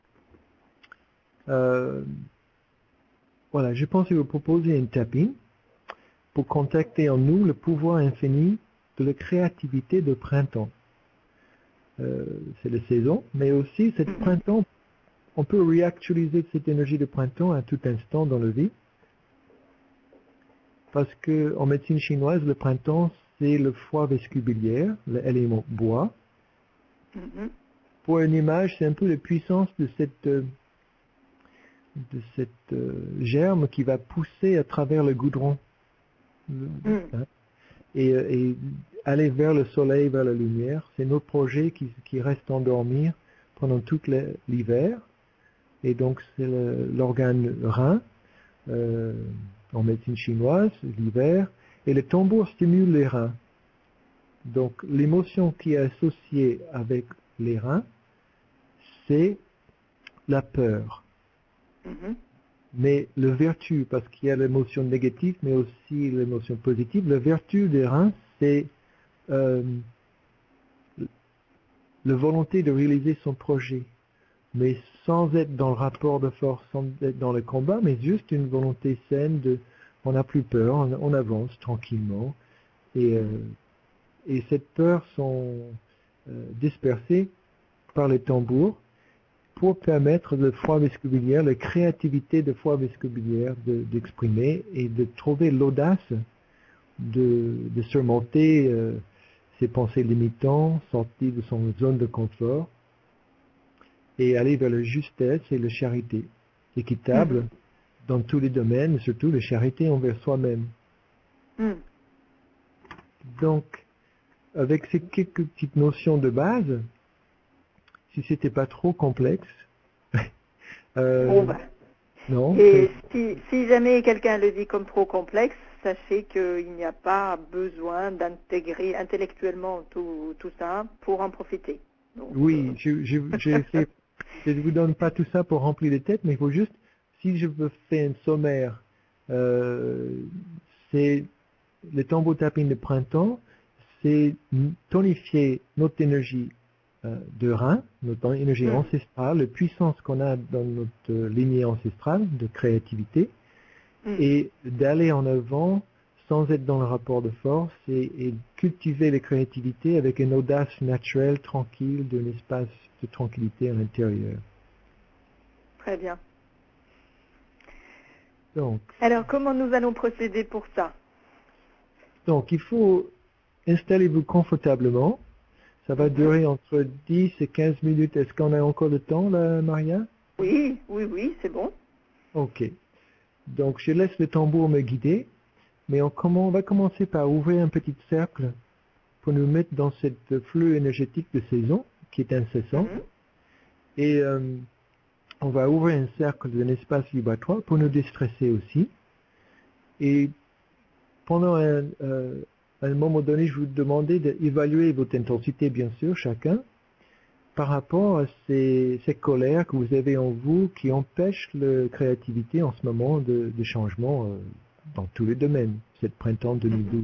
voilà, je pense vous proposer un tapping pour contacter en nous le pouvoir infini de la créativité de printemps. C'est la saison, mais aussi cette printemps, on peut réactualiser cette énergie de printemps à tout instant dans la vie. Parce que en médecine chinoise, le printemps, c'est le foie vestibulière, l'élément bois. Pour une image, c'est un peu la puissance de cette germe qui va pousser à travers le goudron. Et aller vers le soleil, vers la lumière. C'est notre projet qui reste endormir pendant tout l'hiver. Et donc, c'est l'organe rein en médecine chinoise, l'hiver. Et le tambour stimule les reins. Donc, l'émotion qui est associée avec les reins, c'est la peur. Mais le vertu, parce qu'il y a l'émotion négative, mais aussi l'émotion positive, la vertu des reins, c'est la volonté de réaliser son projet, mais sans être dans le rapport de force, sans être dans le combat, mais juste une volonté saine on n'a plus peur, on avance tranquillement, et cette peur sont dispersées par les tambours pour permettre le foie vestibulière, la créativité de foie vestibulière d'exprimer et de trouver l'audace de surmonter ses pensées limitantes, sortir de son zone de confort et aller vers la justesse et la charité équitable dans tous les domaines, et surtout la charité envers soi-même. Donc, avec ces quelques petites notions de base, si c'était pas trop complexe, non. Et si jamais quelqu'un le dit comme trop complexe, sachez qu'il n'y a pas besoin d'intégrer intellectuellement tout ça pour en profiter. Donc, oui, je ne vous donne pas tout ça pour remplir les têtes, mais il faut juste, si je veux faire un sommaire, c'est le tambour tapping de printemps, c'est tonifier notre énergie de rein, notre énergie ancestrale, la puissance qu'on a dans notre lignée ancestrale de créativité, et d'aller en avant sans être dans le rapport de force et cultiver la créativité avec une audace naturelle, tranquille, d'un espace de tranquillité à l'intérieur. Très bien. Donc, alors, comment nous allons procéder pour ça? Donc, il faut installer-vous confortablement. Ça va durer entre 10 et 15 minutes. Est-ce qu'on a encore le temps, là, Maria? Oui, c'est bon. Ok. Donc, je laisse le tambour me guider, mais on va commencer par ouvrir un petit cercle pour nous mettre dans cette flux énergétique de saison qui est incessant. Et on va ouvrir un cercle d'un espace vibratoire pour nous déstresser aussi. Et pendant un moment donné, je vous demandais d'évaluer votre intensité, bien sûr, chacun, par rapport à ces colères que vous avez en vous qui empêchent la créativité en ce moment de changement dans tous les domaines, cette printemps 2012.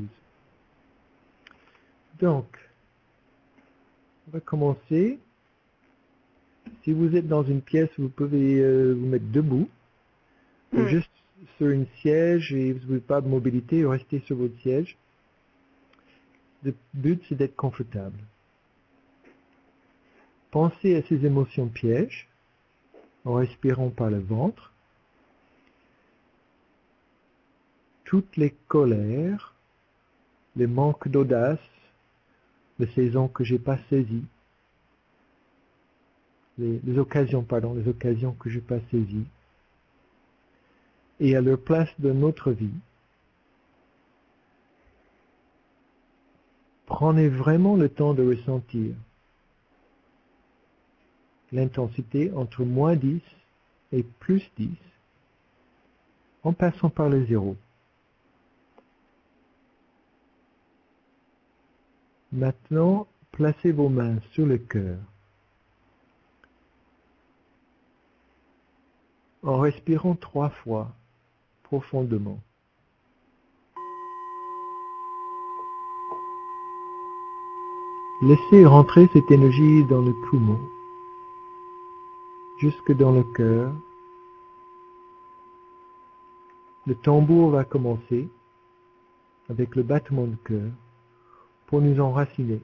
Donc, on va commencer. Si vous êtes dans une pièce, vous pouvez vous mettre debout, ou juste sur un siège et vous n'avez pas de mobilité, restez sur votre siège. Le but, c'est d'être confortable. Pensez à ces émotions pièges en respirant par le ventre. Toutes les colères, les manques d'audace, les saisons que j'ai pas saisies, les occasions que j'ai pas saisies, et à leur place dans notre vie, prenez vraiment le temps de ressentir l'intensité entre -10 et +10 en passant par le 0. Maintenant, placez vos mains sur le cœur en respirant 3 fois profondément. Laissez rentrer cette énergie dans le poumon, jusque dans le cœur. Le tambour va commencer avec le battement de cœur pour nous enraciner.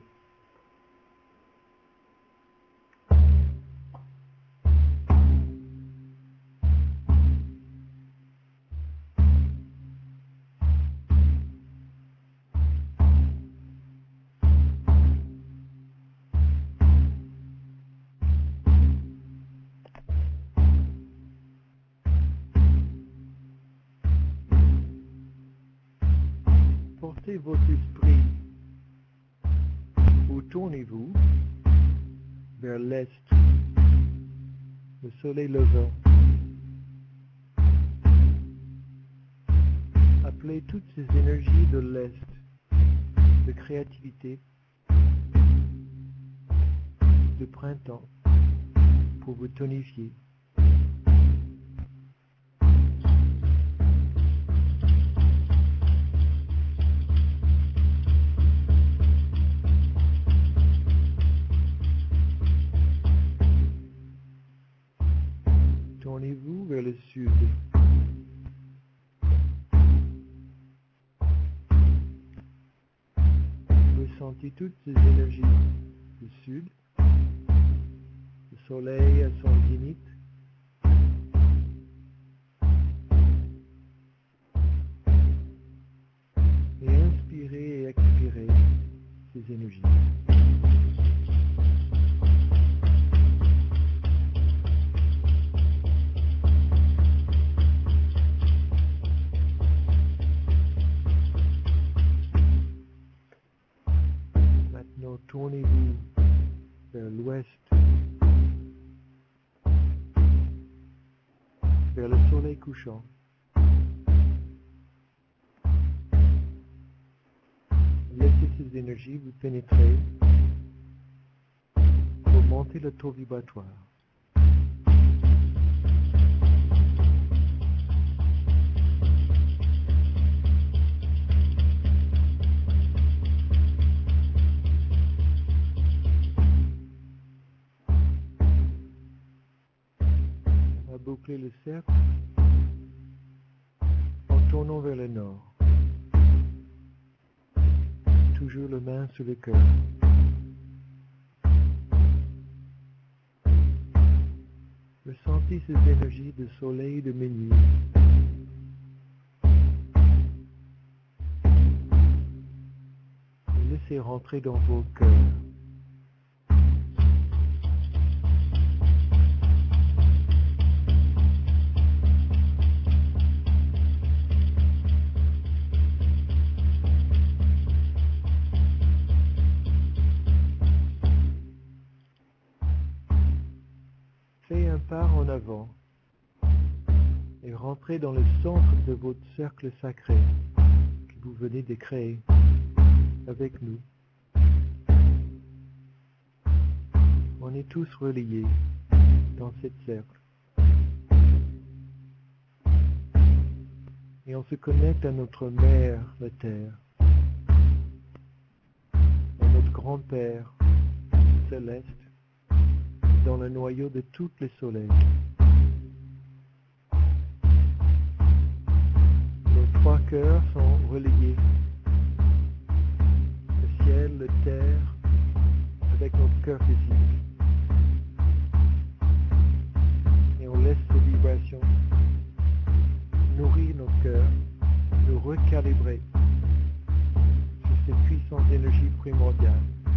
Portez votre esprit ou tournez-vous vers l'est, le soleil levant. Appelez toutes ces énergies de l'est, de créativité, de printemps, pour vous tonifier. Tournez-vous vers le sud. Ressentez toutes ces énergies du sud, le soleil à son zénith. Et inspirez et expirez ces énergies. Maintenant, tournez-vous vers l'ouest, vers le soleil couchant. Laissez ces énergies vous pénétrer, augmenter le taux vibratoire. On va boucler le cercle en tournant vers le nord. Toujours la main sur le cœur. Ressentez ces énergies de soleil de minuit. Et laissez rentrer dans vos cœurs. Faites un pas en avant et rentrez dans le centre de votre cercle sacré que vous venez de créer avec nous. On est tous reliés dans cette cercle. Et on se connecte à notre mère, la Terre, à notre grand-père céleste, dans le noyau de tous les soleils. Nos trois cœurs sont reliés. Le ciel, la terre, avec notre cœur physique. Et on laisse ces vibrations nourrir notre cœur, nous recalibrer sur ces puissantes énergies primordiales.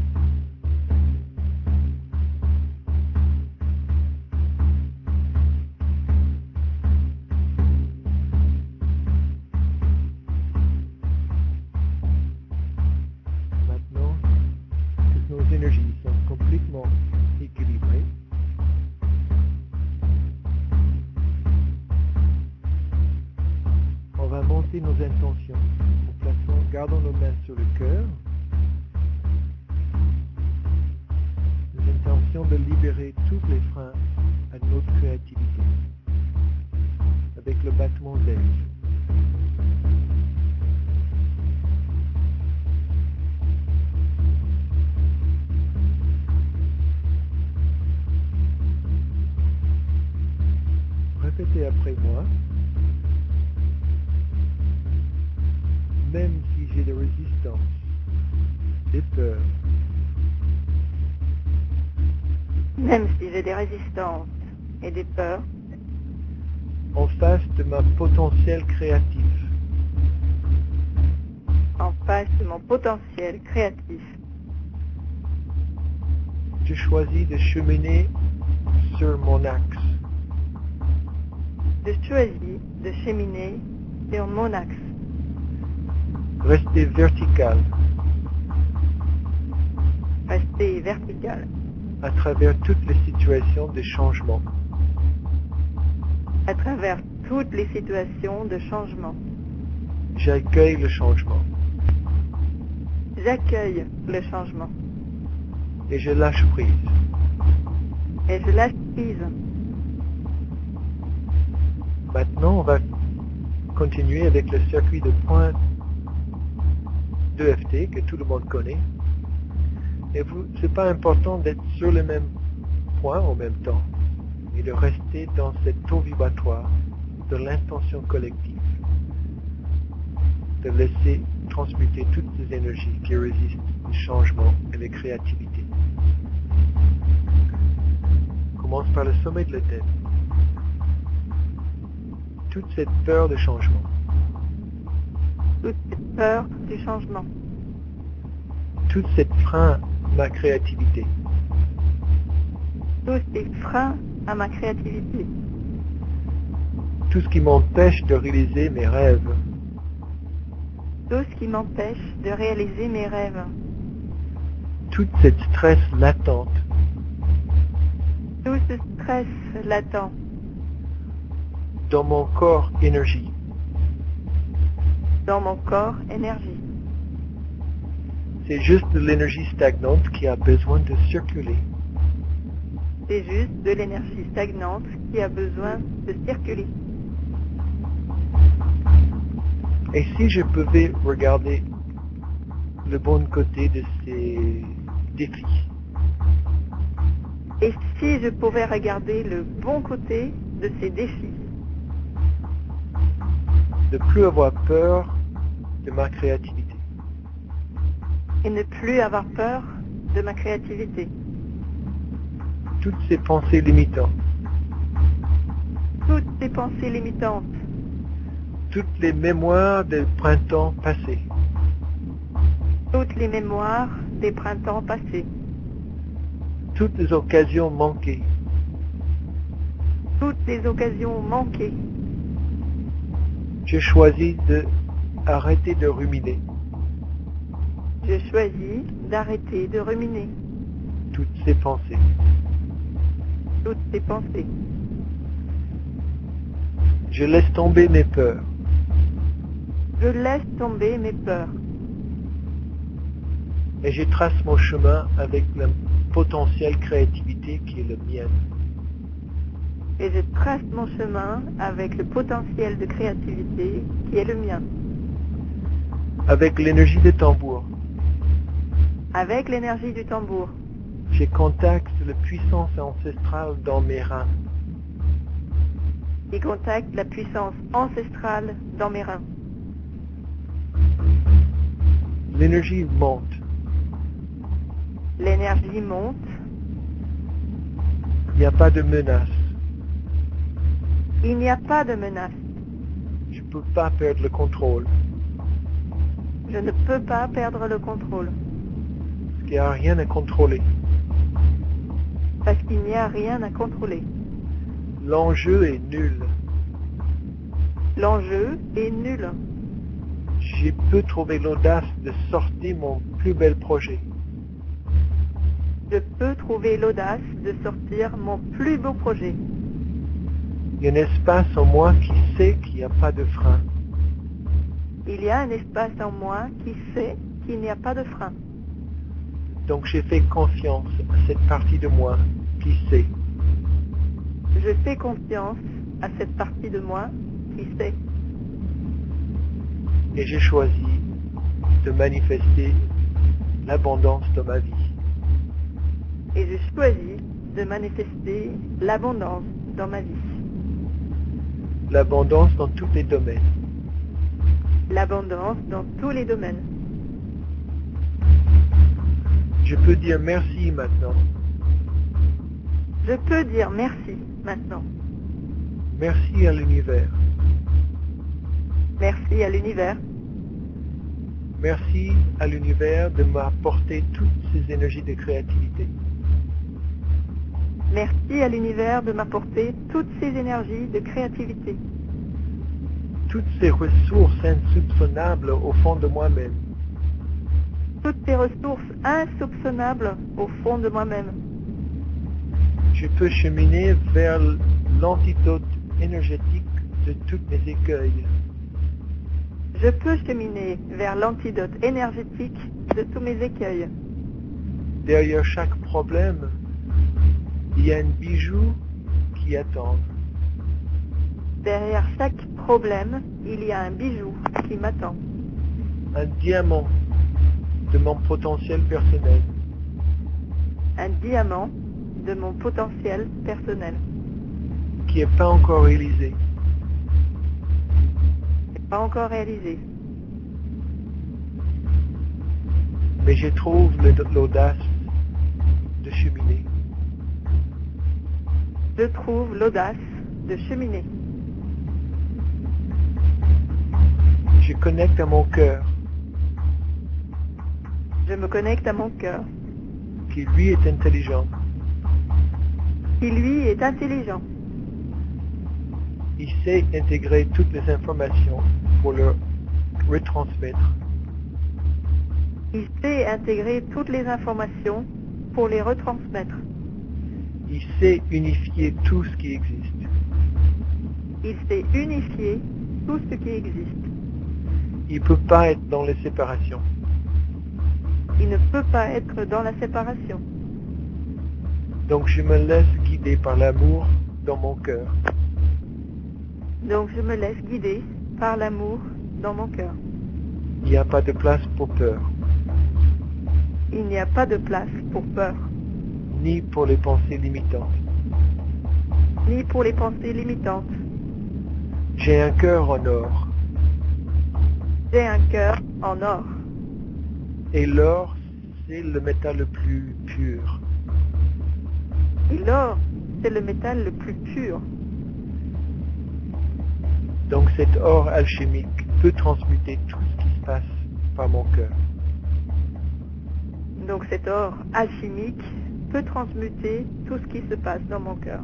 Maintenant que nos énergies sont complètement équilibrées, on va monter nos intentions en gardant nos mains sur le cœur, l'intention de libérer tous les freins à notre créativité, avec le battement d'air. Répétez après moi. Même si j'ai des résistances, des peurs, Même si j'ai des résistances et des peurs, en face de ma potentiel créatif, en face de mon potentiel créatif, je choisis de cheminer sur mon axe, je choisis de cheminer sur mon axe, rester vertical rester vertical à travers toutes les situations de changement. à travers toutes les situations de changement. J'accueille le changement J'accueille le changement et je lâche prise. et je lâche prise. Maintenant, on va continuer avec le circuit de points d'EFT que tout le monde connaît. Et c'est pas important d'être sur le même point en même temps, et de rester dans cette taux vibratoire de l'intention collective, de laisser transmuter toutes ces énergies qui résistent au changement et la créativité. On commence par le sommet de la tête. Toute cette peur de changement, Toute cette peur du changement, toute cette frein à ma créativité, tous ces freins à ma créativité, tout ce qui m'empêche de réaliser mes rêves, tout ce qui m'empêche de réaliser mes rêves, toute cette stress latente, tout ce stress latent dans mon corps énergie, dans mon corps énergie. c'est juste de l'énergie stagnante qui a besoin de circuler. C'est juste de l'énergie stagnante qui a besoin de circuler. Et si je pouvais regarder le bon côté de ces défis, Et si je pouvais regarder le bon côté de ces défis, de plus avoir peur de ma créativité, et ne plus avoir peur de ma créativité, toutes ces pensées limitantes, toutes ces pensées limitantes, toutes les mémoires des printemps passés, toutes les mémoires des printemps passés, toutes les occasions manquées, toutes les occasions manquées, je choisis d'arrêter de ruminer je choisis d'arrêter de ruminer toutes ces pensées. toutes ces pensées. Je laisse tomber mes peurs. Je laisse tomber mes peurs. Et je trace mon chemin avec la potentielle créativité qui est le mien. Et je trace mon chemin avec le potentiel de créativité qui est le mien. Avec l'énergie des tambours, Avec l'énergie du tambour, je contacte la puissance ancestrale dans mes reins. qui contacte la puissance ancestrale dans mes reins. L'énergie monte. L'énergie monte. Il n'y a pas de menace. Il n'y a pas de menace. Je ne peux pas perdre le contrôle. Je ne peux pas perdre le contrôle. Parce qu'il n'y a rien à contrôler. Parce qu'il n'y a rien à contrôler. L'enjeu est nul. L'enjeu est nul. Je peux trouver l'audace de sortir mon plus bel projet. Je peux trouver l'audace de sortir mon plus beau projet. Il y a un espace en moi qui sait qu'il n'y a pas de frein. Il y a un espace en moi qui sait qu'il n'y a pas de frein. Donc j'ai fait confiance à cette partie de moi qui sait. Je fais confiance à cette partie de moi qui sait. Et j'ai choisi de manifester l'abondance dans ma vie. Et je choisis de manifester l'abondance dans ma vie. L'abondance dans tous les domaines. L'abondance dans tous les domaines. Je peux dire merci maintenant. Je peux dire merci maintenant. Merci à l'univers. Merci à l'univers. Merci à l'univers de m'apporter toutes ces énergies de créativité. Merci à l'univers de m'apporter toutes ces énergies de créativité. Toutes ces ressources insoupçonnables au fond de moi-même. Toutes ces ressources insoupçonnables au fond de moi-même. Je peux cheminer vers l'antidote énergétique de tous mes écueils. Je peux cheminer vers l'antidote énergétique de tous mes écueils. Derrière chaque problème, il y a un bijou qui attend. Derrière chaque problème, il y a un bijou qui m'attend. Un diamant de mon potentiel personnel. Un diamant de mon potentiel personnel. Qui n'est pas encore réalisé. Pas encore réalisé. Mais je trouve l'audace de cheminer. Je trouve l'audace de cheminer. Je connecte à mon cœur. Je me connecte à mon cœur. Qui lui est intelligent. Qui lui est intelligent. Il sait intégrer toutes les informations pour le retransmettre. Il sait intégrer toutes les informations pour les retransmettre. Il sait unifier tout ce qui existe. Il sait unifier tout ce qui existe. Il ne peut pas être dans les séparations. Il ne peut pas être dans la séparation. Donc je me laisse guider par l'amour dans mon cœur. Donc je me laisse guider par l'amour dans mon cœur. Il n'y a pas de place pour peur. Il n'y a pas de place pour peur. Ni pour les pensées limitantes. Ni pour les pensées limitantes. J'ai un cœur en or. J'ai un cœur en or. Et l'or, c'est le métal le plus pur. Et l'or, c'est le métal le plus pur. Donc cet or alchimique peut transmuter tout ce qui se passe par mon cœur. Donc cet or alchimique peut transmuter tout ce qui se passe dans mon cœur.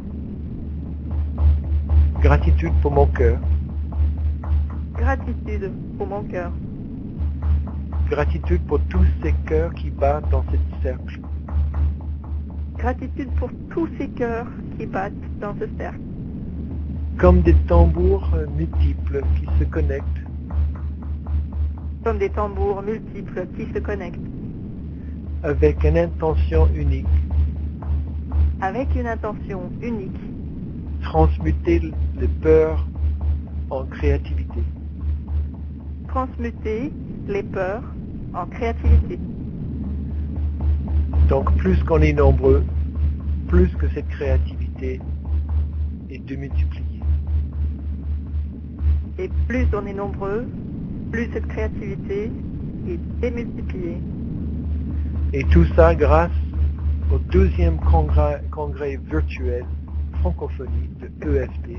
Gratitude pour mon cœur. Gratitude pour mon cœur. Gratitude pour tous ces cœurs qui battent dans ce cercle. Gratitude pour tous ces cœurs qui battent dans ce cercle. comme des tambours multiples qui se connectent. Comme des tambours multiples qui se connectent. Avec une intention unique. Avec une intention unique. Transmuter les peurs en créativité. Transmuter les peurs en créativité. Donc plus qu'on est nombreux, plus que cette créativité est démultipliée. Et plus on est nombreux, plus cette créativité est démultipliée. Et tout ça grâce au deuxième congrès virtuel francophonie de EFP.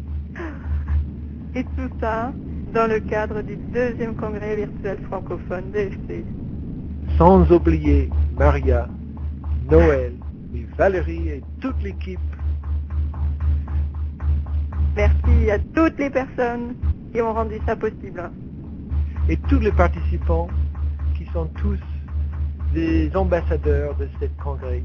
Et tout ça dans le cadre du deuxième congrès virtuel francophone d'EFP. Sans oublier Maria, Noël et Valérie et toute l'équipe. Merci à toutes les personnes qui ont rendu ça possible. Et tous les participants qui sont tous des ambassadeurs de ce congrès.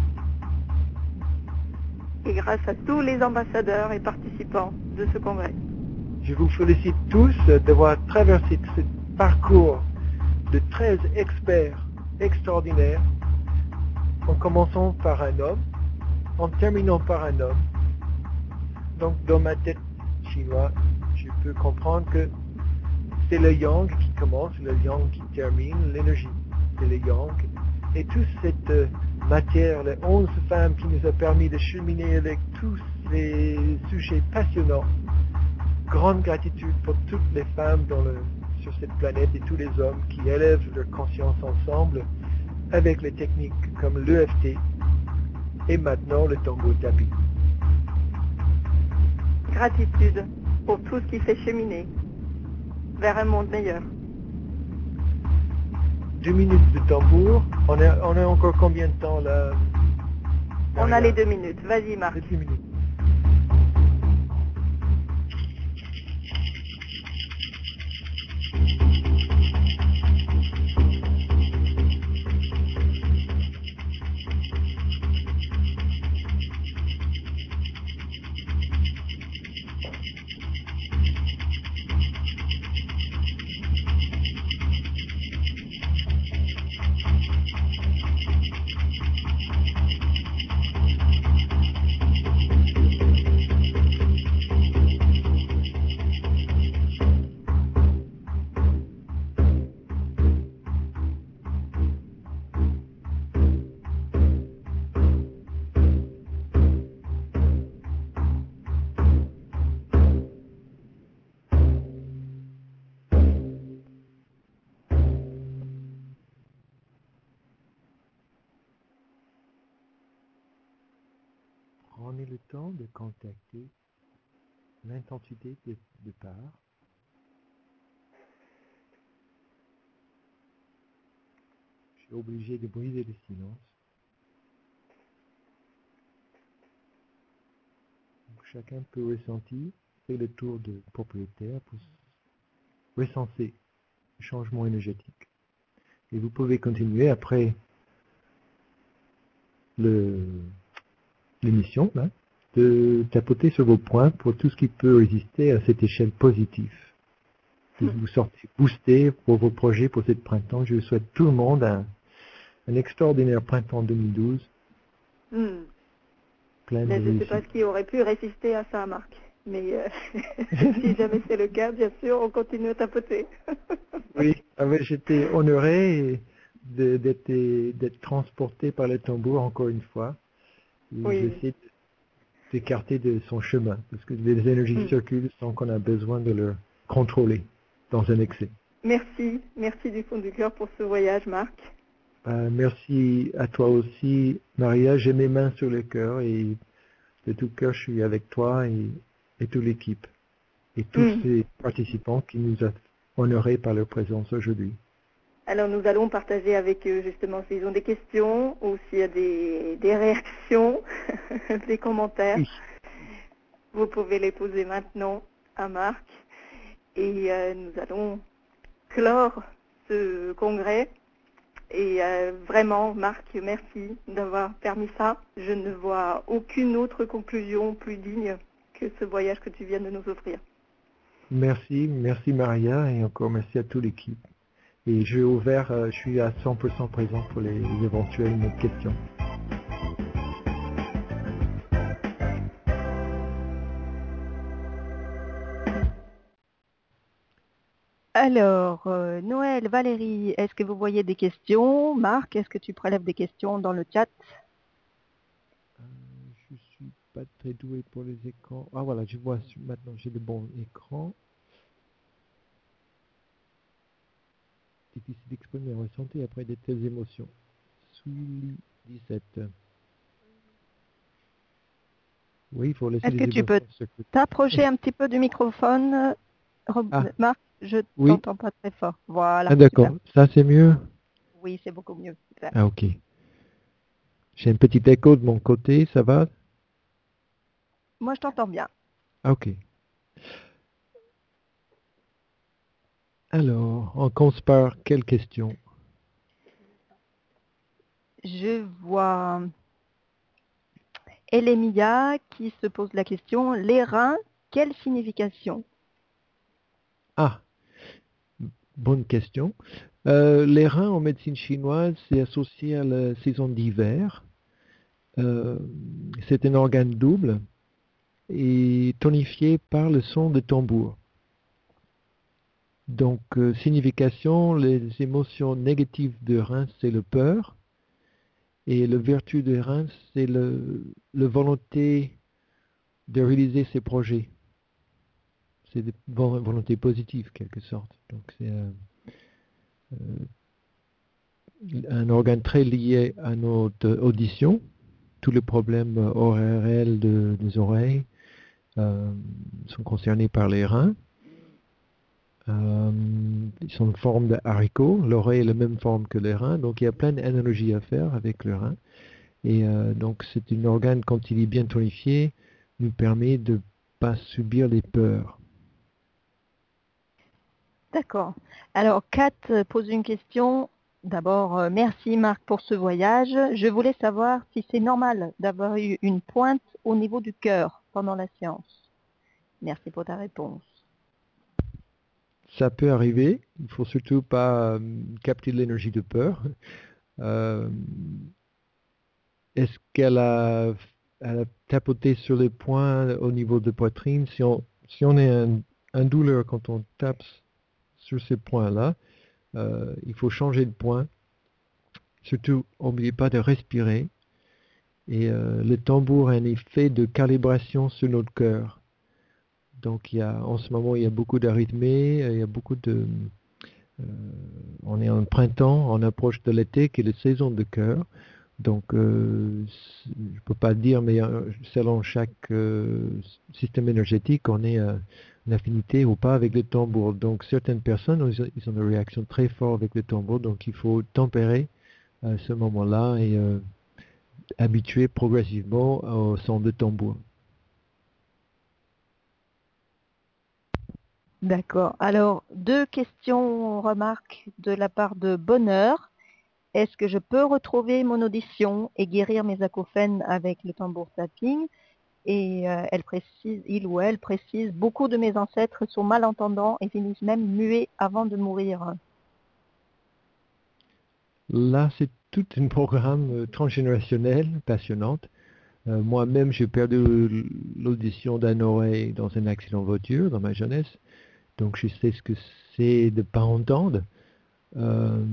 Et grâce à tous les ambassadeurs et participants de ce congrès. Je vous félicite tous d'avoir traversé ce parcours de 13 experts extraordinaires, en commençant par un homme, en terminant par un homme. Donc dans ma tête chinoise, je peux comprendre que c'est le yang qui commence, le yang qui termine, l'énergie, c'est le yang. Et toute cette matière, les 11 femmes qui nous a permis de cheminer avec tous les sujets passionnants. Grande gratitude pour toutes les femmes sur cette planète et tous les hommes qui élèvent leur conscience ensemble avec les techniques comme l'EFT et maintenant le tambour tapping. Gratitude pour tout ce qui fait cheminer vers un monde meilleur. 2 minutes de tambour. On a encore combien de temps là, On a les 2 minutes. Vas-y Marc. 2 minutes. Prenez le temps de contacter l'intensité de départ. Je suis obligé de briser le silence. Donc, chacun peut ressentir, faire le tour de propriétaire pour recenser le changement énergétique. Et vous pouvez continuer après l'émission, là, de tapoter sur vos points pour tout ce qui peut résister à cette échelle positive. Que vous sortez boosté pour vos projets pour ce printemps. Je souhaite tout le monde un extraordinaire printemps 2012. Plein Mais de je ne sais réussite. pas ce qui aurait pu résister à ça, Marc. Mais si jamais c'est le cas, bien sûr, on continue à tapoter. Oui, j'étais honoré d'être transporté par le tambour encore une fois. Et Oui. j'essaie d'écarter de son chemin, parce que les énergies circulent sans qu'on a besoin de le contrôler dans un excès. Merci du fond du cœur pour ce voyage, Marc. Merci à toi aussi, Maria. J'ai mes mains sur le cœur et de tout cœur, je suis avec toi et toute l'équipe et tous ces participants qui nous ont honorés par leur présence aujourd'hui. Alors nous allons partager avec eux justement s'ils ont des questions ou s'il y a des réactions, des commentaires. Oui. Vous pouvez les poser maintenant à Marc et nous allons clore ce congrès. Et vraiment, Marc, merci d'avoir permis ça. Je ne vois aucune autre conclusion plus digne ce voyage que tu viens de nous offrir. Merci Maria, et encore merci à toute l'équipe. Et je suis à 100% présent pour les éventuelles questions. Alors, Noël, Valérie, est-ce que vous voyez des questions? Marc, est-ce que tu prélèves des questions dans le chat? Je suis pas très doué pour les écrans. Ah voilà, je vois maintenant, j'ai le bon écran. Difficile d'exprimer un ressenti après de telles émotions. Souli 17. Oui, il faut laisser Est-ce que les tu peux émotions se t'approcher un petit peu du microphone? Ah, Marc, je oui. t'entends pas très fort. Voilà, Ah d'accord, super. ça c'est mieux. Oui, c'est beaucoup mieux. Super. Ah ok. J'ai un petit écho de mon côté, ça va? Moi, je t'entends bien. Ah ok. Alors, on commence par quelle question? Je vois Elémia qui se pose la question, les reins, quelle signification? Ah, bonne question. Les reins en médecine chinoise, c'est associé à la saison d'hiver. C'est un organe double et tonifié par le son de tambour. Donc, signification, les émotions négatives de reins, c'est le peur. Et le vertu de reins, c'est le volonté de réaliser ses projets. C'est des volontés positives, quelque sorte. Donc, c'est un organe très lié à notre audition. Tous les problèmes ORL des oreilles sont concernés par les reins. Ils sont en forme de haricot. L'oreille est la même forme que les reins. Donc, il y a plein d'analogies à faire avec le rein. Et donc, c'est un organe, quand il est bien tonifié, nous permet de ne pas subir les peurs. D'accord. Alors, Kat pose une question. D'abord, merci Marc pour ce voyage. Je voulais savoir si c'est normal d'avoir eu une pointe au niveau du cœur pendant la séance. Merci pour ta réponse. Ça peut arriver. Il ne faut surtout pas capter l'énergie de peur. Euh, Est-ce elle a tapoté sur les points au niveau de poitrine? Si on est un douleur quand on tape sur ces points-là, il faut changer de point. Surtout, n'oubliez pas de respirer. Et le tambour a un effet de calibration sur notre cœur. Donc, en ce moment, il y a beaucoup d'arythmie, il y a beaucoup de... euh, on est en printemps, on approche de l'été, qui est la saison de cœur. Donc, je ne peux pas dire, mais selon chaque système énergétique, on est une affinité ou pas avec le tambour. Donc, certaines personnes, ils ont une réaction très forte avec le tambour, donc il faut tempérer à ce moment-là et habituer progressivement au son de tambour. D'accord. Alors, deux questions, remarques de la part de Bonheur. Est-ce que je peux retrouver mon audition et guérir mes acouphènes avec le tambour tapping? Et il ou elle précise, beaucoup de mes ancêtres sont malentendants et finissent même muets avant de mourir. Là, c'est tout un programme transgénérationnel passionnant. Moi-même, j'ai perdu l'audition d'un oreille dans un accident de voiture dans ma jeunesse. Donc, je sais ce que c'est de ne pas entendre. Euh,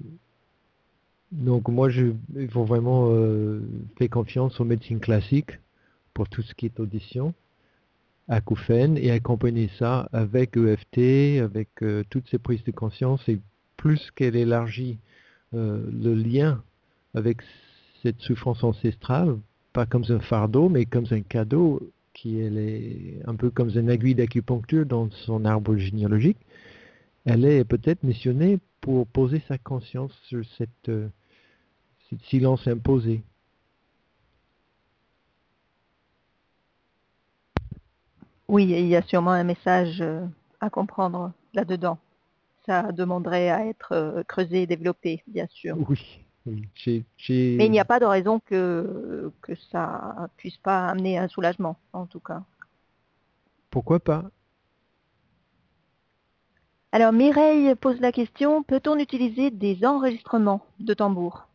donc, il faut vraiment faire confiance aux médecines classiques pour tout ce qui est audition, acouphènes, et accompagner ça avec EFT, avec toutes ces prises de conscience. Et plus qu'elle élargit le lien avec cette souffrance ancestrale, pas comme un fardeau, mais comme un cadeau qui est un peu comme une aiguille d'acupuncture dans son arbre généalogique. Elle est peut-être missionnée pour poser sa conscience sur ce silence imposé. Oui, il y a sûrement un message à comprendre là-dedans. Ça demanderait à être creusé et développé, bien sûr. Oui, oui. Mais il n'y a pas de raison que ça puisse pas amener un soulagement, en tout cas. pourquoi pas? Alors Mireille pose la question, peut-on utiliser des enregistrements de tambour?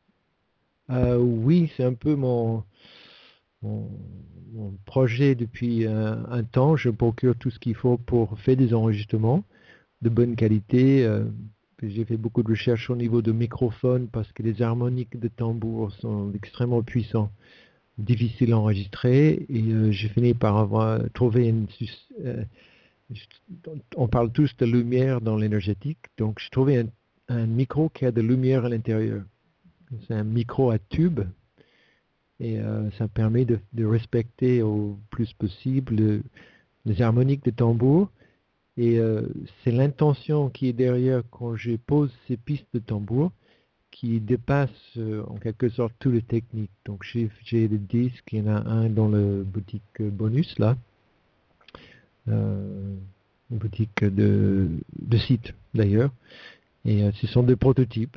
Oui, c'est un peu mon, mon projet depuis un temps. Je procure tout ce qu'il faut pour faire des enregistrements de bonne qualité. J'ai fait beaucoup de recherches au niveau de microphones parce que les harmoniques de tambour sont extrêmement puissants, difficiles à enregistrer. Et j'ai fini par avoir trouvé euh, on parle tous de lumière dans l'énergétique, donc j'ai trouvé un micro qui a de lumière à l'intérieur. C'est un micro à tube et ça permet de respecter au plus possible les harmoniques de tambour. Et c'est l'intention qui est derrière quand je pose ces pistes de tambour qui dépasse en quelque sorte toutes les techniques. Donc j'ai des disques, il y en a un dans le boutique bonus là, une boutique de site d'ailleurs. Et ce sont des prototypes.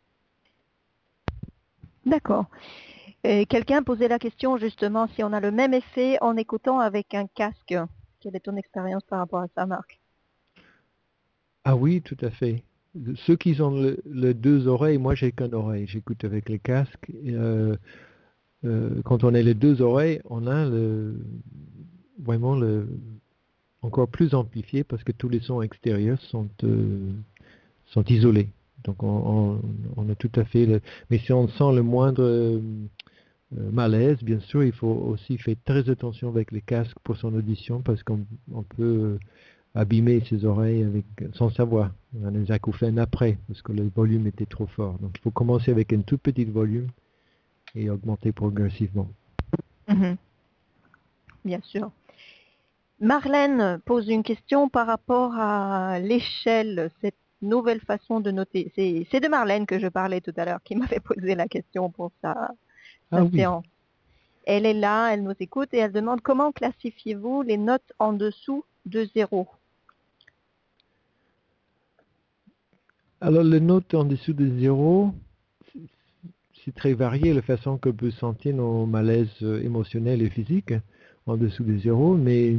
D'accord. Quelqu'un posait la question justement si on a le même effet en écoutant avec un casque. Quelle est ton expérience par rapport à ça, Marc? Ah oui, tout à fait. Ceux qui ont le deux oreilles, moi j'ai qu'une oreille, j'écoute avec les casques. Et, quand on a les deux oreilles, on a vraiment encore plus amplifié parce que tous les sons extérieurs sont isolés. Donc on a tout à fait mais si on sent le moindre malaise, bien sûr, il faut aussi faire très attention avec les casques pour son audition parce qu'on peut abîmer ses oreilles sans savoir. On a des acouphènes après parce que le volume était trop fort. Donc il faut commencer avec un tout petit volume et augmenter progressivement. Mhm. Bien sûr. Marlène pose une question par rapport à l'échelle, cette nouvelle façon de noter. C'est de Marlène que je parlais tout à l'heure qui m'avait posé la question pour Ah sa oui. séance. Elle est là, elle nous écoute et elle demande comment classifiez-vous les notes en dessous de 0? Alors les notes en dessous de zéro, c'est très varié la façon que peut sentir nos malaises émotionnels et physiques en dessous de zéro, mais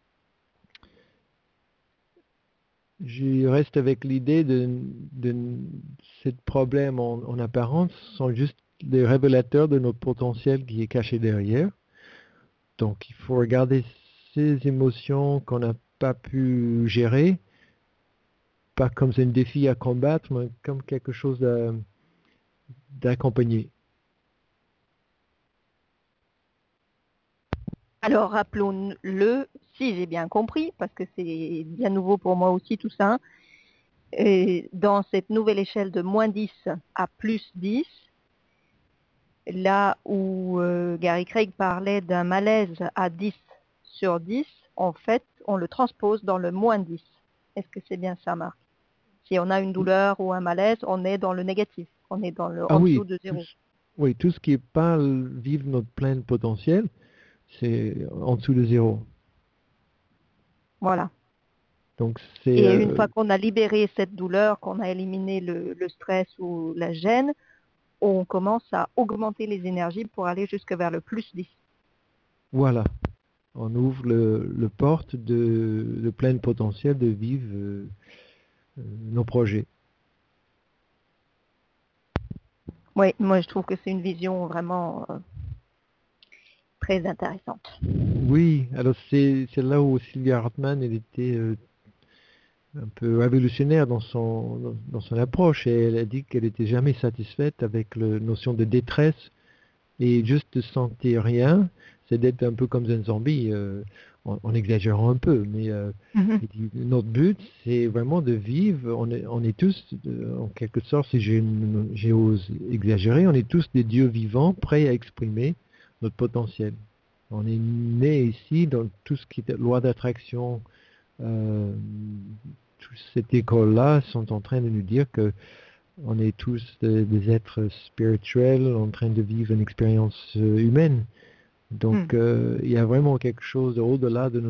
je reste avec l'idée de ces problèmes en apparence sont juste des révélateurs de notre potentiel qui est caché derrière. Donc il faut regarder ces émotions qu'on n'a pas pu gérer, pas comme un défi à combattre, mais comme quelque chose d'accompagner. Alors rappelons-le, si j'ai bien compris, parce que c'est bien nouveau pour moi aussi tout ça, et dans cette nouvelle échelle de -10 à +10, là où Gary Craig parlait d'un malaise à 10 sur 10, en fait, on le transpose dans le -10. Est-ce que c'est bien ça, Marc? Si on a une douleur ou un malaise, on est dans le négatif, on est dans le Ah en oui, dessous de 0. oui, tout ce qui n'est pas vivre notre plein potentiel, c'est en dessous de zéro. Voilà. Donc c'est Et une fois qu'on a libéré cette douleur, qu'on a éliminé le stress ou la gêne, on commence à augmenter les énergies pour aller jusque vers le +10. voilà, on ouvre le porte de plein potentiel de vivre nos projets. Oui, moi je trouve que c'est une vision vraiment très intéressante. Oui, alors c'est là où Sylvia Hartman elle était un peu révolutionnaire dans son approche et elle a dit qu'elle n'était jamais satisfaite avec la notion de détresse et juste de sentir rien, c'est d'être un peu comme un zombie, en exagérant un peu, mais Mhm. il dit, notre but c'est vraiment de vivre, on est tous, en quelque sorte, si j'ose exagérer, on est tous des dieux vivants prêts à exprimer notre potentiel. On est né ici dans tout ce qui est loi d'attraction, euh, toute cette école-là sont en train de nous dire que on est tous des êtres spirituels en train de vivre une expérience humaine. Donc, Mm. il y a vraiment quelque chose au-delà de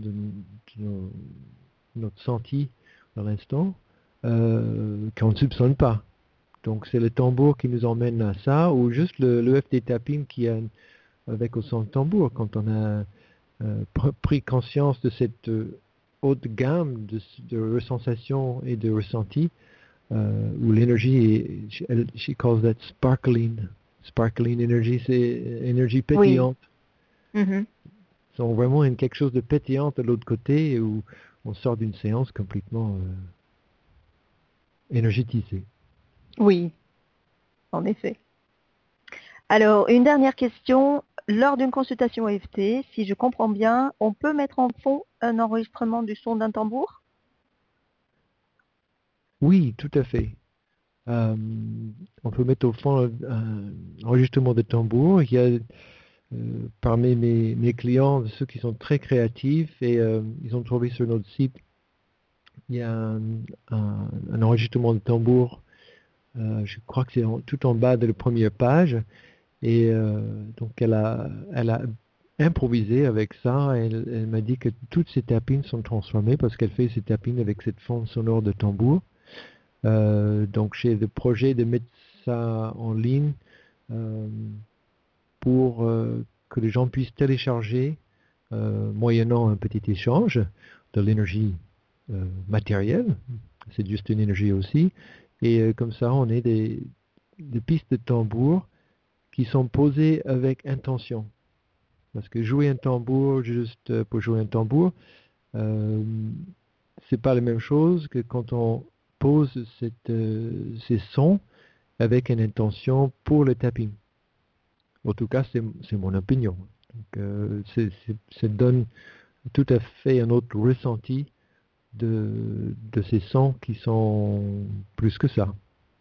notre senti dans l'instant qu'on ne soupçonne pas. Donc, c'est le tambour qui nous emmène à ça, ou juste le FT tapping qui a avec au son de tambour. Quand on a pris conscience de cette haute gamme de sensations et de ressentis, où l'énergie est, she calls that sparkling energy, c'est énergie pétillante. Mhm. Sont vraiment quelque chose de pétillant de l'autre côté, où on sort d'une séance complètement énergétisée. Oui, en effet. Alors, une dernière question. Lors d'une consultation EFT, si je comprends bien, on peut mettre en fond un enregistrement du son d'un tambour? Oui, tout à fait. On peut mettre au fond un enregistrement de tambour. Il y a parmi mes clients ceux qui sont très créatifs et ils ont trouvé sur notre site, il y a un enregistrement de tambour. Je crois que c'est tout en bas de la première page. Et donc elle a improvisé avec ça. Elle m'a dit que toutes ses tapines sont transformées parce qu'elle fait ses tapines avec cette forme sonore de tambour. Donc j'ai le projet de mettre ça en ligne pour que les gens puissent télécharger, moyennant un petit échange, de l'énergie matérielle. C'est juste une énergie aussi. Et comme ça, on a des pistes de tambour qui sont posées avec intention. Parce que jouer un tambour juste pour jouer un tambour, c'est pas la même chose que quand on pose ces sons avec une intention pour le tapping. En tout cas, c'est mon opinion. Donc, ça donne tout à fait un autre ressenti de ces sons qui sont plus que ça.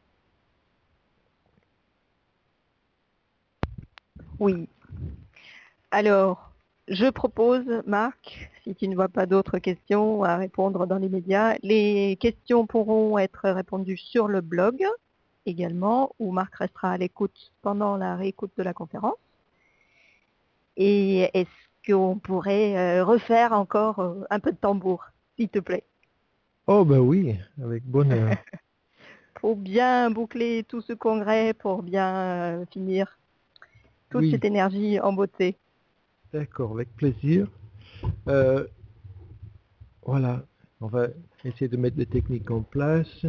Oui. Alors, je propose, Marc, si tu ne vois pas d'autres questions à répondre dans les médias, les questions pourront être répondues sur le blog également, où Marc restera à l'écoute pendant la réécoute de la conférence. Et est-ce qu'on pourrait refaire encore un peu de tambour, s'il te plaît? Oh ben oui, avec bonheur. Pour bien boucler tout ce congrès, pour bien finir toute Oui, cette énergie en beauté. d'accord, avec plaisir. Euh, voilà, on va essayer de mettre les techniques en place.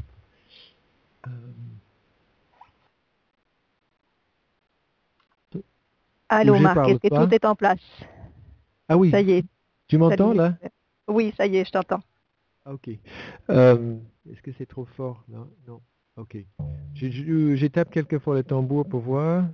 Allô Bougez Marc, par le est-ce que tout pas. est en place? Ah Ça oui, y est, tu salut. m'entends là? Oui, ça y est, je t'entends. Ah, ok. Est-ce que c'est trop fort? Non, non. Ok. J'étape quelques fois le tambour pour voir.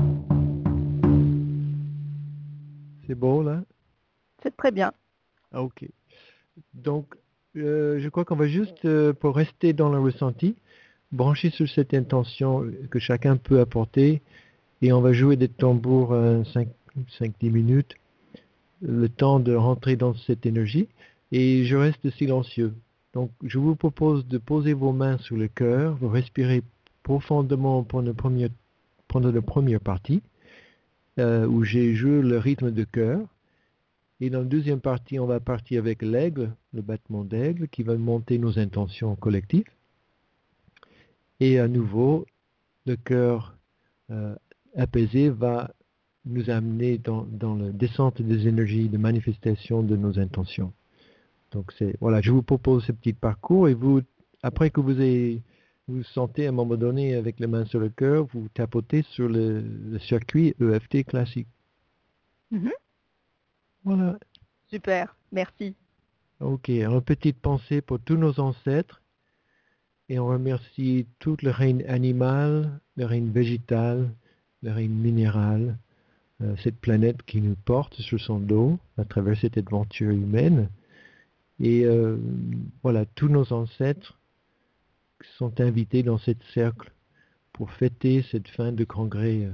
C'est beau là? C'est très bien. Ah, ok. Donc, je crois qu'on va juste, pour rester dans le ressenti, brancher sur cette intention que chacun peut apporter et on va jouer des tambours 5-10 minutes, le temps de rentrer dans cette énergie et je reste silencieux. Donc, je vous propose de poser vos mains sur le cœur, vous respirez profondément pendant la première partie où j'ai joué le rythme de cœur. Et dans la deuxième partie, on va partir avec l'aigle, le battement d'aigle, qui va monter nos intentions collectives. Et à nouveau, le cœur apaisé va nous amener dans la descente des énergies de manifestation de nos intentions. Donc voilà, je vous propose ce petit parcours et vous, après que vous sentez à un moment donné avec les mains sur le cœur, vous tapotez sur le circuit EFT classique. Mhm. Voilà. Super, merci. Ok, une petite pensée pour tous nos ancêtres et on remercie tout le règne animal, le règne végétal, le règne minéral, cette planète qui nous porte sur son dos à travers cette aventure humaine. Et voilà, tous nos ancêtres sont invités dans ce cercle pour fêter cette fin de congrès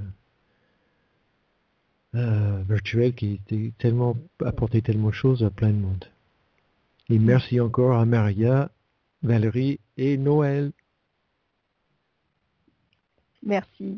virtuel qui apporté tellement de choses à plein de monde. Et merci encore à Maria, Valérie et Noël. Merci.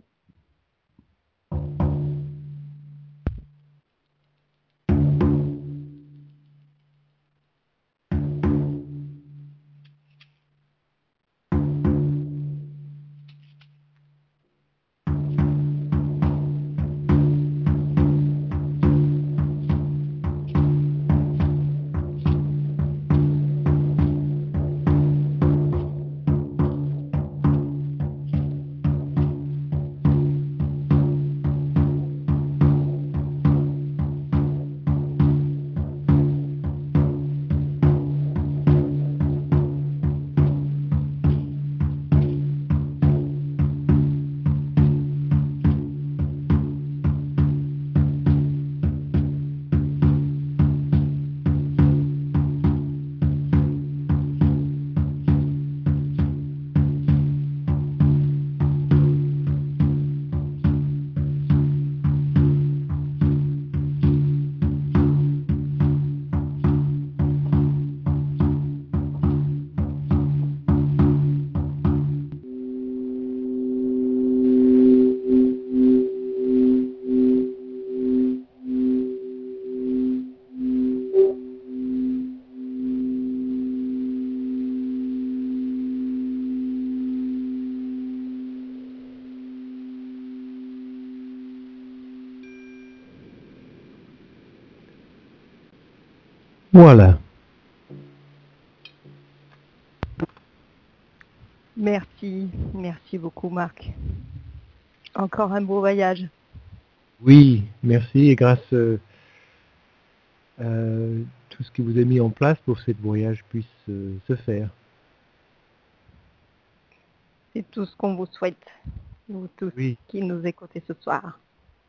Voilà. Merci beaucoup Marc. Encore un beau voyage. Oui, merci. Et grâce à tout ce que vous avez mis en place pour que ce voyage puisse se faire. C'est tout ce qu'on vous souhaite, vous tous Oui. qui nous écoutez ce soir.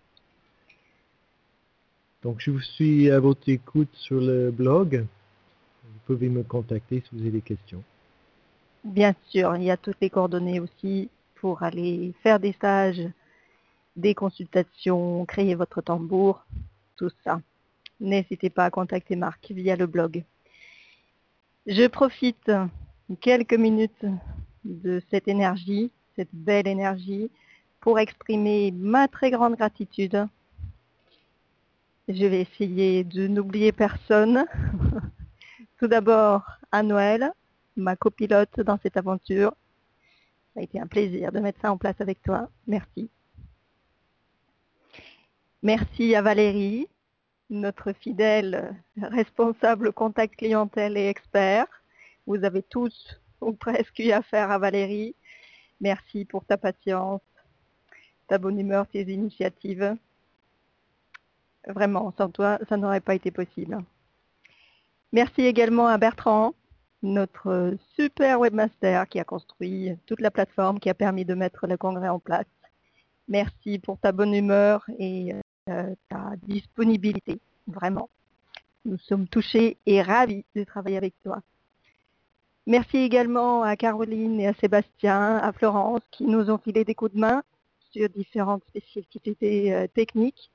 Donc je vous suis à votre écoute sur le blog. Vous pouvez me contacter si vous avez des questions. Bien sûr, il y a toutes les coordonnées aussi pour aller faire des stages, des consultations, créer votre tambour, tout ça. N'hésitez pas à contacter Marc via le blog. Je profite quelques minutes de cette énergie, cette belle énergie, pour exprimer ma très grande gratitude. Je vais essayer de n'oublier personne. Tout d'abord à Noël, ma copilote dans cette aventure. Ça a été un plaisir de mettre ça en place avec toi. Merci. Merci à Valérie, notre fidèle responsable contact clientèle et expert. Vous avez tous ou presque eu affaire à Valérie. Merci pour ta patience, ta bonne humeur, tes initiatives. Vraiment, sans toi, ça n'aurait pas été possible. Merci également à Bertrand, notre super webmaster qui a construit toute la plateforme, qui a permis de mettre le congrès en place. Merci pour ta bonne humeur et ta disponibilité, vraiment. Nous sommes touchés et ravis de travailler avec toi. Merci également à Caroline et à Sébastien, à Florence, qui nous ont filé des coups de main sur différentes spécificités techniques.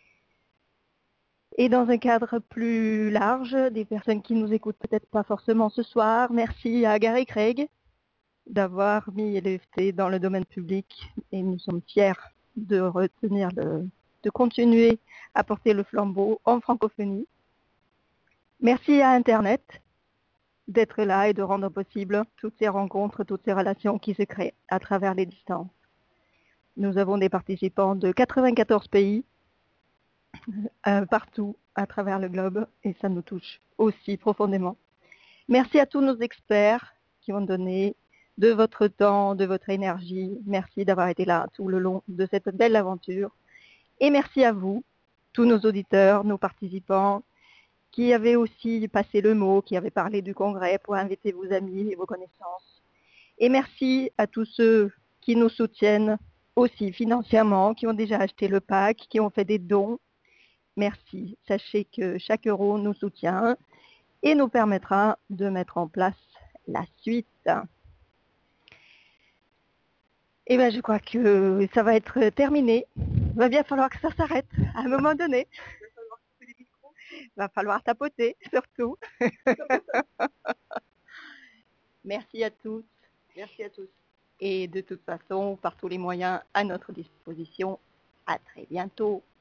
Et dans un cadre plus large, des personnes qui nous écoutent peut-être pas forcément ce soir, merci à Gary Craig d'avoir mis l'EFT dans le domaine public et nous sommes fiers de continuer à porter le flambeau en francophonie. Merci à Internet d'être là et de rendre possible toutes ces rencontres, toutes ces relations qui se créent à travers les distances. Nous avons des participants de 94 pays, partout à travers le globe, et ça nous touche aussi profondément. Merci à tous nos experts qui ont donné de votre temps, de votre énergie. Merci d'avoir été là tout le long de cette belle aventure. Et merci à vous, tous nos auditeurs, nos participants, qui avaient aussi passé le mot, qui avaient parlé du congrès pour inviter vos amis et vos connaissances. Et merci à tous ceux qui nous soutiennent aussi financièrement, qui ont déjà acheté le pack, qui ont fait des dons. Merci. Sachez que chaque euro nous soutient et nous permettra de mettre en place la suite. Et bien, je crois que ça va être terminé. Il va bien falloir que ça s'arrête à un moment donné. Il va falloir tapoter, surtout. Merci à tous. Merci à tous. Et de toute façon, par tous les moyens à notre disposition. À très bientôt.